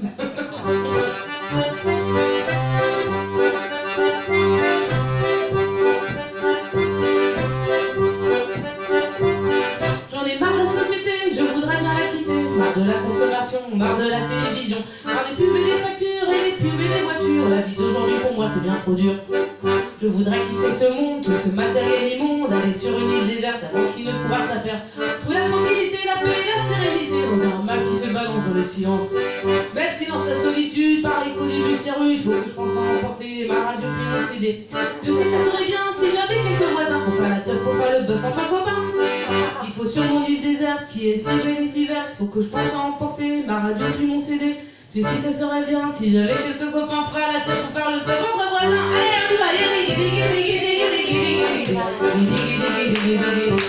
J'en ai marre de la société, je voudrais bien la quitter. Marre de la consommation, marre de la télévision, marre des pubs et des factures et des pubs et des voitures. La vie d'aujourd'hui pour moi c'est bien trop dur. Je voudrais quitter ce monde, tout ce matériel immonde, aller sur une île déserte avant qu'il ne court à sa perte. Trouver la tranquillité, la paix et la sérénité dans un mal qui se balance dans le silence. Mais le silence, la solitude, pareil qu'au début c'est rude. Il faut que je pense à emporter ma radio puis mon C D. Je sais ça serait bien si j'avais quelques voisins pour faire la teuf, pour faire le bœuf entre copains. Il faut sur mon île déserte qui est si belle et si verte, il faut que je pense à emporter ma radio puis mon C D. Tu sais ça serait bien si j'avais quelques copains pour faire la teuf, pour faire le bœuf entre voisins. Allez on y va, allez, diggy, diggy, diggy, diggy, diggy, diggy, diggy, diggy, diggy, diggy, diggy.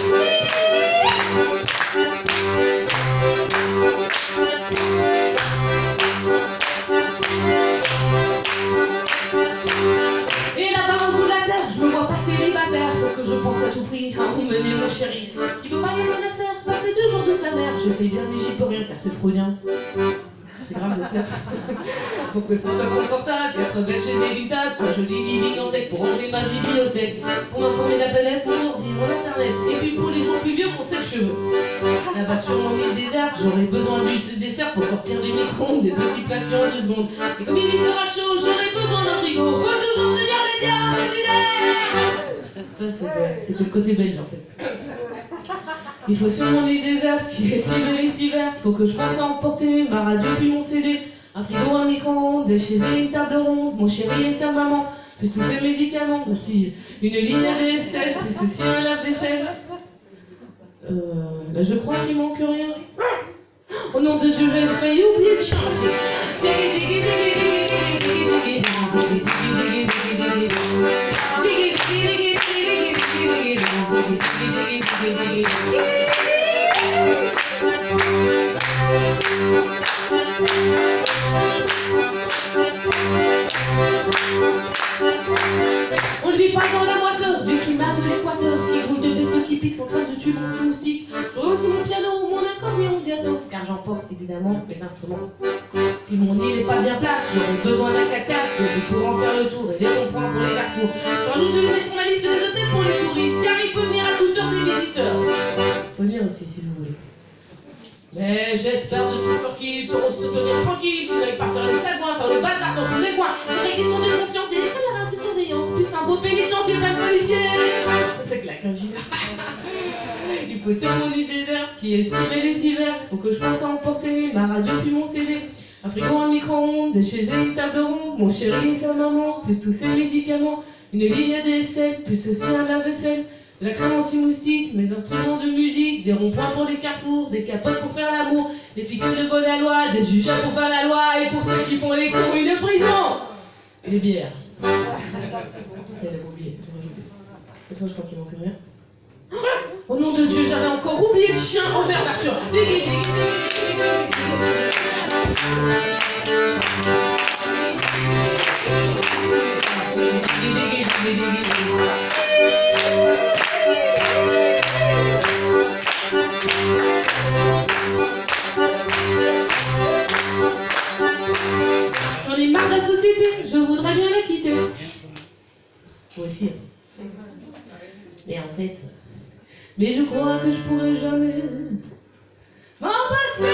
Et là-bas au bout de la terre, je me vois pas célibataire. Faut que je pense à tout prix à emmener mon chéri qui peut pas y rien à faire, se passer deux jours de sa mère. J'essaye bien mais j'y peux rien car c'est freudien. C'est grave d'être là. Pour que ce soit confortable, être belle chez une table, un joli living en tech pour ranger ma bibliothèque, pour m'informer de la planète, mon ordi, mon internet, et puis pour les gens plus vieux, mon sèche-cheveux. Là-bas sur mon île déserte, j'aurais besoin du dessert pour sortir des micro-ondes, des petits plats cuits en deux secondes. Et comme il y fera chaud, j'aurais besoin d'un frigo. Faut toujours tenir les bières frigidaires. Ça, c'était, c'était le côté belge en fait. Il faut sur mon île déserte qui est si belle et si verte, il faut que je pense à emporter ma radio puis mon C D, un frigo, un micro-ondes, des chaises et une table ronde, mon chéri et sa maman, plus tous ces médicaments, merci, une ligne à D S L, plus aussi un lave-vaisselle. Euh, là je crois qu'il manque rien. Au nom de Dieu, j'avais failli oublier le chantier. Diggy, diggy, diggy, diggy, diggy, diggy, diggy, diggy, diggy, diggy, diggy, diggy, diggy. Diggy, diggy, diggy, diggy, diggy, diggy, diggy, diggy, diggy, diggy, diggy. On ne vit pas dans la moiteur du climat de l'équateur qui roule de bêtes qui pique sans crainte de tube anti-moustique. J'aurai aussi mon piano, mon accordéon bientôt, car j'emporte évidemment mes instruments. Si mon île n'est pas bien plate, j'aurais besoin d'un quatre quatre pour en faire le tour et des ronds-points pour les carrefours. J'ajoute une nuit sur la liste des hôtels pour les touristes, car il peut venir à toute heure des visiteurs. Faut venir aussi si vous voulez. Mais j'espère de tout cœur qu'ils sauront se tenir tranquilles, qu'ils n'aillent pas faire les sagouins, faire le bazar dans tous les coins. Faudrait qu'ils sont de confiance, des caméras de surveillance, plus un beau pénitencier plein de policiers. C'est claque, un giga. Il faut sur mon île déserte qui est cirée les hivers. Faut que je pense à emporter ma radio puis mon C D. Un frigo, un micro-ondes, des chaises et une table ronde. Mon chéri et sa maman, plus tous ses médicaments. Une ligne à D S L, plus aussi un lave-vaisselle. De la crème anti-moustique, mes instruments de musique. Des ronds-points pour les carrefours, des capotes pour faire l'amour. Des ficelles de bonne aloi, des juges pour faire la loi. Et pour ceux qui font les cons, une prison. Et les bières. Ça, il a oublié, j'ai rajouté. Cette fois, je crois qu'il manque rien. Au nom de Dieu, j'avais encore oublié le chien en verre d'Arthur. Dégui, dégui, dégui, j'en ai marre de la société, je voudrais bien la quitter. Moi aussi. Mais en fait... Mais je crois que je pourrais jamais m'en passer.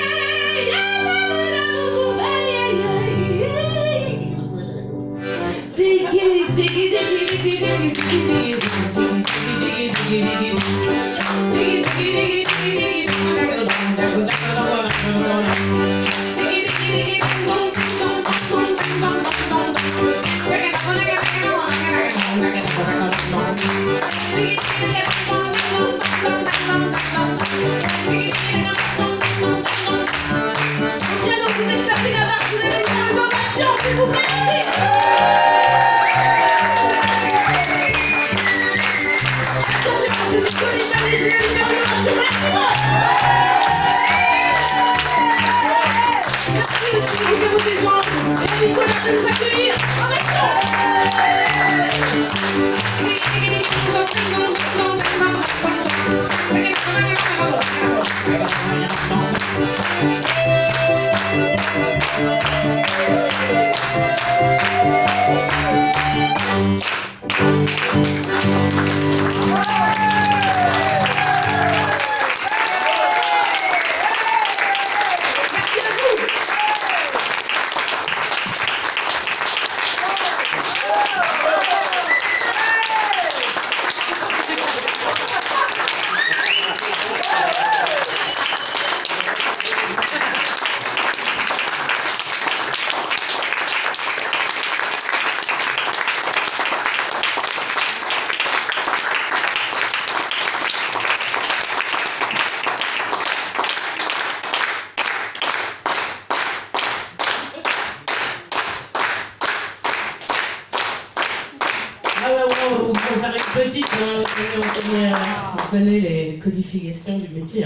Petite, hein, on, connaît, on, connaît, on connaît les codifications du métier.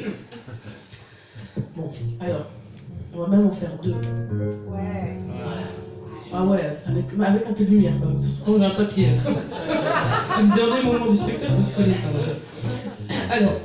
Bon, alors, on va même en faire deux. Ouais. Ah ouais, avec, avec un peu de lumière quand même. Quand j'ai un papier. C'est le dernier moment du spectacle, donc il faut l'éteindre. Alors,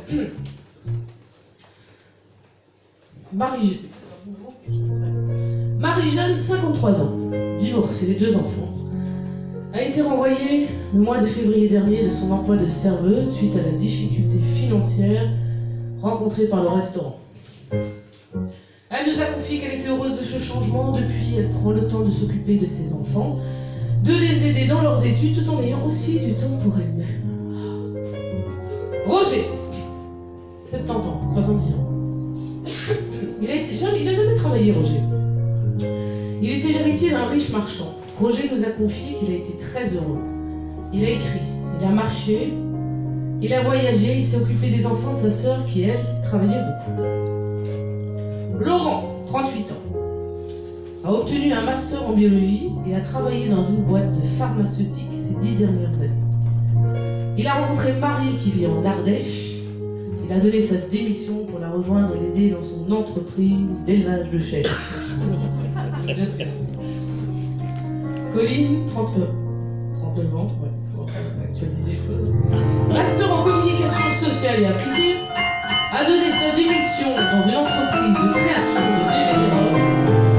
Marie, Marie-Jeanne, cinquante-trois ans, divorcée, deux enfants, a été renvoyée le mois de février dernier de son emploi de serveuse suite à la difficulté financière rencontrée par le restaurant. Elle nous a confié qu'elle était heureuse de ce changement. Depuis, elle prend le temps de s'occuper de ses enfants, de les aider dans leurs études tout en ayant aussi du temps pour elle-même. Roger, soixante-dix ans, soixante-dix ans. Il a, été, jamais, il a jamais travaillé, Roger. Il était l'héritier d'un riche marchand. Roger nous a confié qu'il a été très heureux. Il a écrit, il a marché, il a voyagé, il s'est occupé des enfants de sa sœur qui, elle, travaillait beaucoup. Laurent, trente-huit ans, a obtenu un master en biologie et a travaillé dans une boîte de pharmaceutique ces dix dernières années. Il a rencontré Marie qui vit en Ardèche. Il a donné sa démission pour la rejoindre et l'aider dans son entreprise d'élevage de chèvres. Bien sûr. Colline, trente-neuf ans, ouais, faut actualiser les choses. Master en communication sociale et appliquée, a donné sa démission dans une entreprise de création de D V D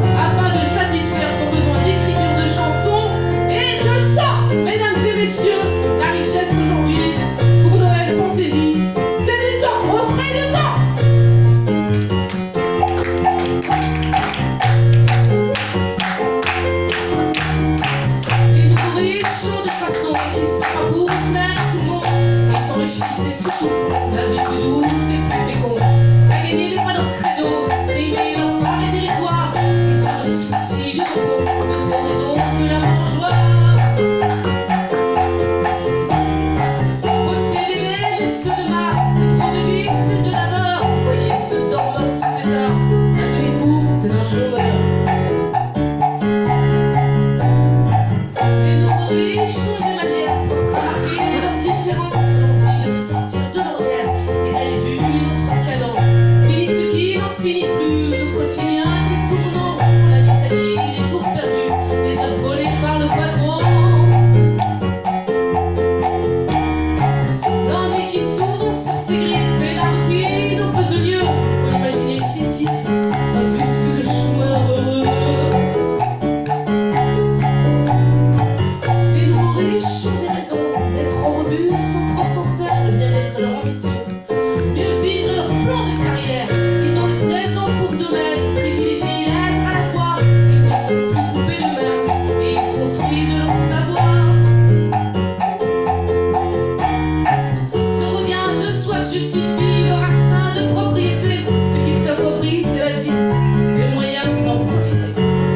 pas pour plaire à tout le monde. Ils s'enrichissent et surtout font la vie plus douce et plus féconde. À gagner n'est pas leur credo, trimer leur part est dérisoire. Ils ont le souci du repos, d'autres raisons que la mangeoire. Posséder les ceux de Mars, c'est trop de vices et de labeur. Voyez ceux dans notre société, à demi-coup, c'est d'un chômeur. Les nouveaux riches ont des manières propres à marquer leur différence, l'envie de sortir de l'ordinaire et d'aller d'une autre cadence. Fini ce qui n'en finit plus, le quotidien qui tourne en rond, la litanie des jours perdus, les œufs volés par le patron. L'ennui qui souvent sur ses griffes et la routine au besogneux. Faut imaginer Sisyphe, pas plus que le chômeur heureux. Les nouveaux riches ont des raisons d'être en rebut sans trop s'en faire, le bien-être est leur ambition. Mieux vivre est leur plan de carrière. Ils ont le présent pour d'eux-mêmes, privilégient l'être à la fois. Ils ne sont plus groupés d'eux-mêmes et ils construisent leur savoir. Ce regain de soi justifie leur instinct de propriété. Ce qu'ils s'approprient, c'est la vie, les moyens d'en profiter.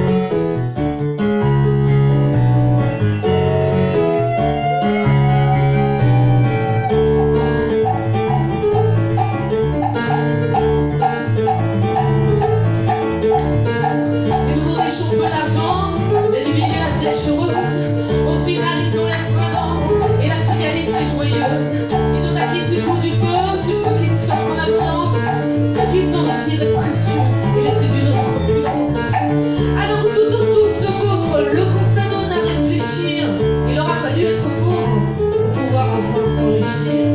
Les nouveaux riches ont peu d'argent, l'individu a la dèche heureuse. Au final, ils ont l'air fringants et la frugalité joyeuse. Ils ont acquis ce goût du peu, ce peu qu'ils s'offrent en abondance. Ce qu'ils en retirent est précieux et l'effet d'une autre opulence. Alors tout autour se vautre, le constat donne à réfléchir. Il aura fallu être pauvre pour pouvoir enfin s'enrichir.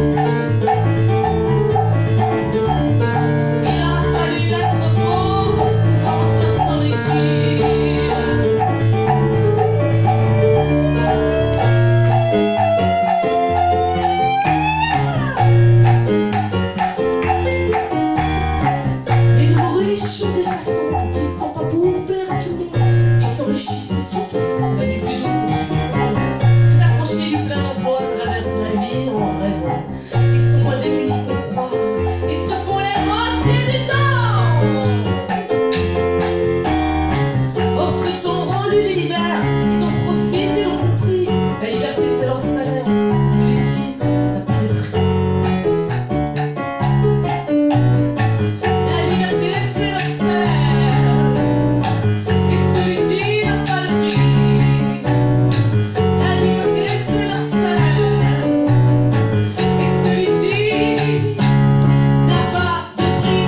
Il aura fallu être pauvre pour pouvoir enfin s'enrichir. Les nouveaux riches ont des façons qui ne sont pas pour plaire à tout le monde. Ils s'enrichissent et surtout font la vie plus douce et plus féconde. Ces affranchis du plein emploi traversent la vie en rêvant. Ils sont moins démunis qu'on croit et se font les rossiers du temps. Or ce temps rendu l'univers, ils en profitent et l'ont compris. La liberté c'est leur salaire, celui-ci n'a pas de prix. La liberté c'est leur salaire et celui-ci n'a pas de prix. La liberté c'est leur salaire et celui-ci n'a pas de prix.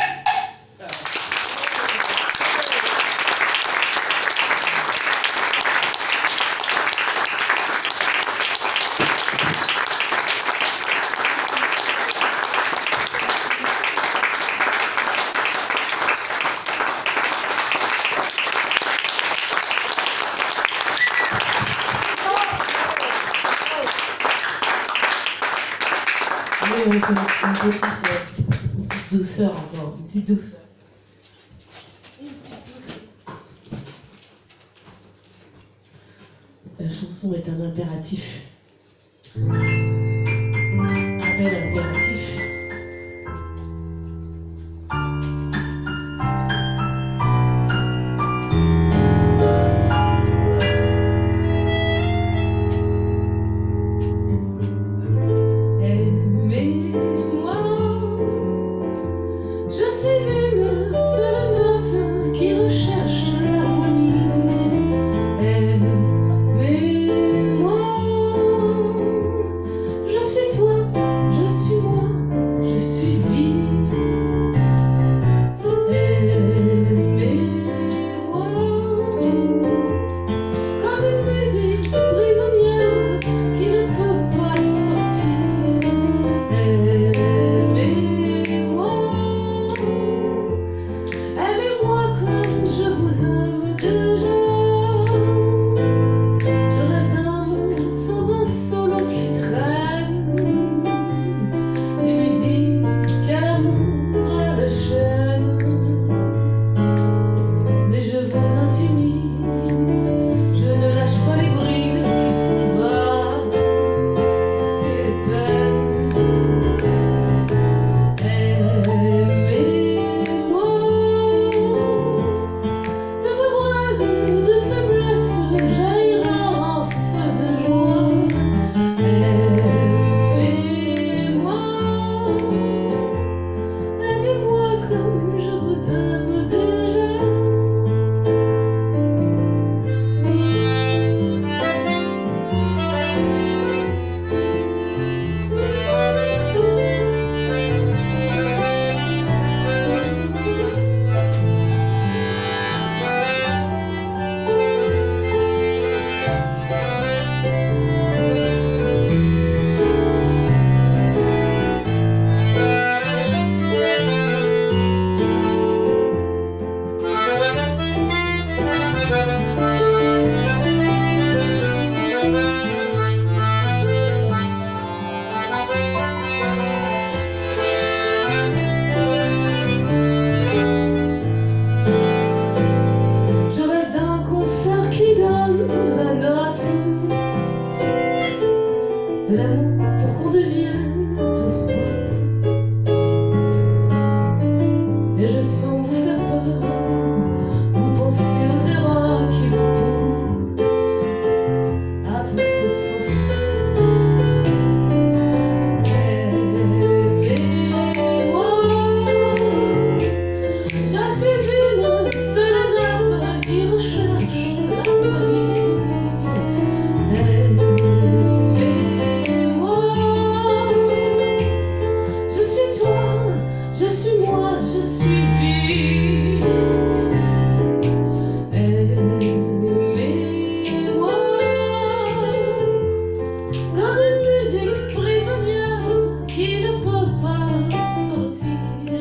Oui, on peut mettre une petite, euh, une petite douceur encore, une petite douceur. Une petite douceur. La chanson est un impératif. Un bel impératif. Aimez-moi, je suis une seule note qui recherche l'harmonie. Aimez-moi, de l'amour pour qu'on devienne tous potes. Et je sens vous faire peur, vous pensez aux erreurs qui vous poussent à pousser sans frein. Aimez-moi, je suis une scélérateur qui recherche l'harmonie. Aimez-moi, je suis toi, je suis moi, je suis vie. Aimez-moi, comme une musique prisonnière qui ne peut pas sortir.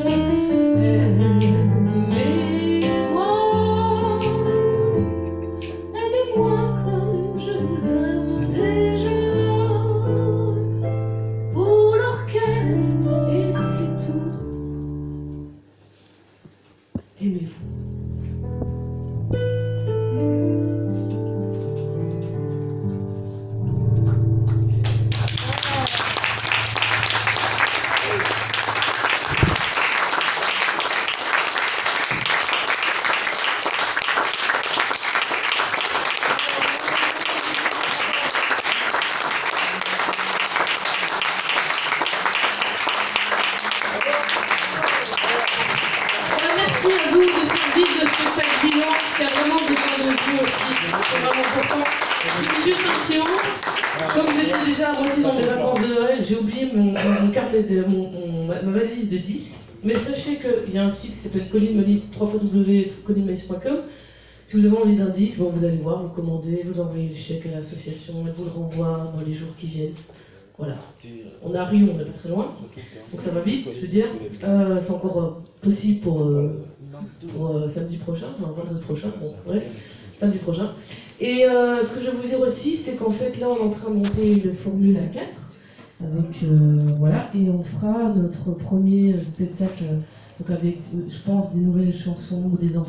Aimez-moi, aimez-moi comme je vous aime déjà. Pour l'orchestre et c'est tout. Aimez-vous. Merci à vous de faire vivre le spectacle vivant qui a vraiment besoin de vous aussi. C'est vraiment important. C'est juste un petit mot. Comme j'étais déjà à moitié dans mes vacances de Noël, j'ai oublié mon, mon carnet de mon, mon- ma, ma valise de disques. Mais sachez qu'il y a un site qui s'appelle Colline Malis, w w w point colline malis point com. Si vous avez envie d'un disque, bon, vous allez voir, vous commandez, vous envoyez le chèque à l'association, elle vous le renvoie dans les jours qui viennent. Voilà. On est à Rion, on n'est pas très loin, donc ça va vite, je veux dire. Euh, c'est encore euh, possible pour, euh, pour euh, samedi prochain, enfin vendredi prochain, bon, bref, samedi prochain. Et euh, ce que je veux vous dire aussi, c'est qu'en fait là on est en train de monter le Formule A quatre, avec, euh, voilà, et on fera notre premier spectacle, donc avec, je pense, des nouvelles chansons ou des anciennes.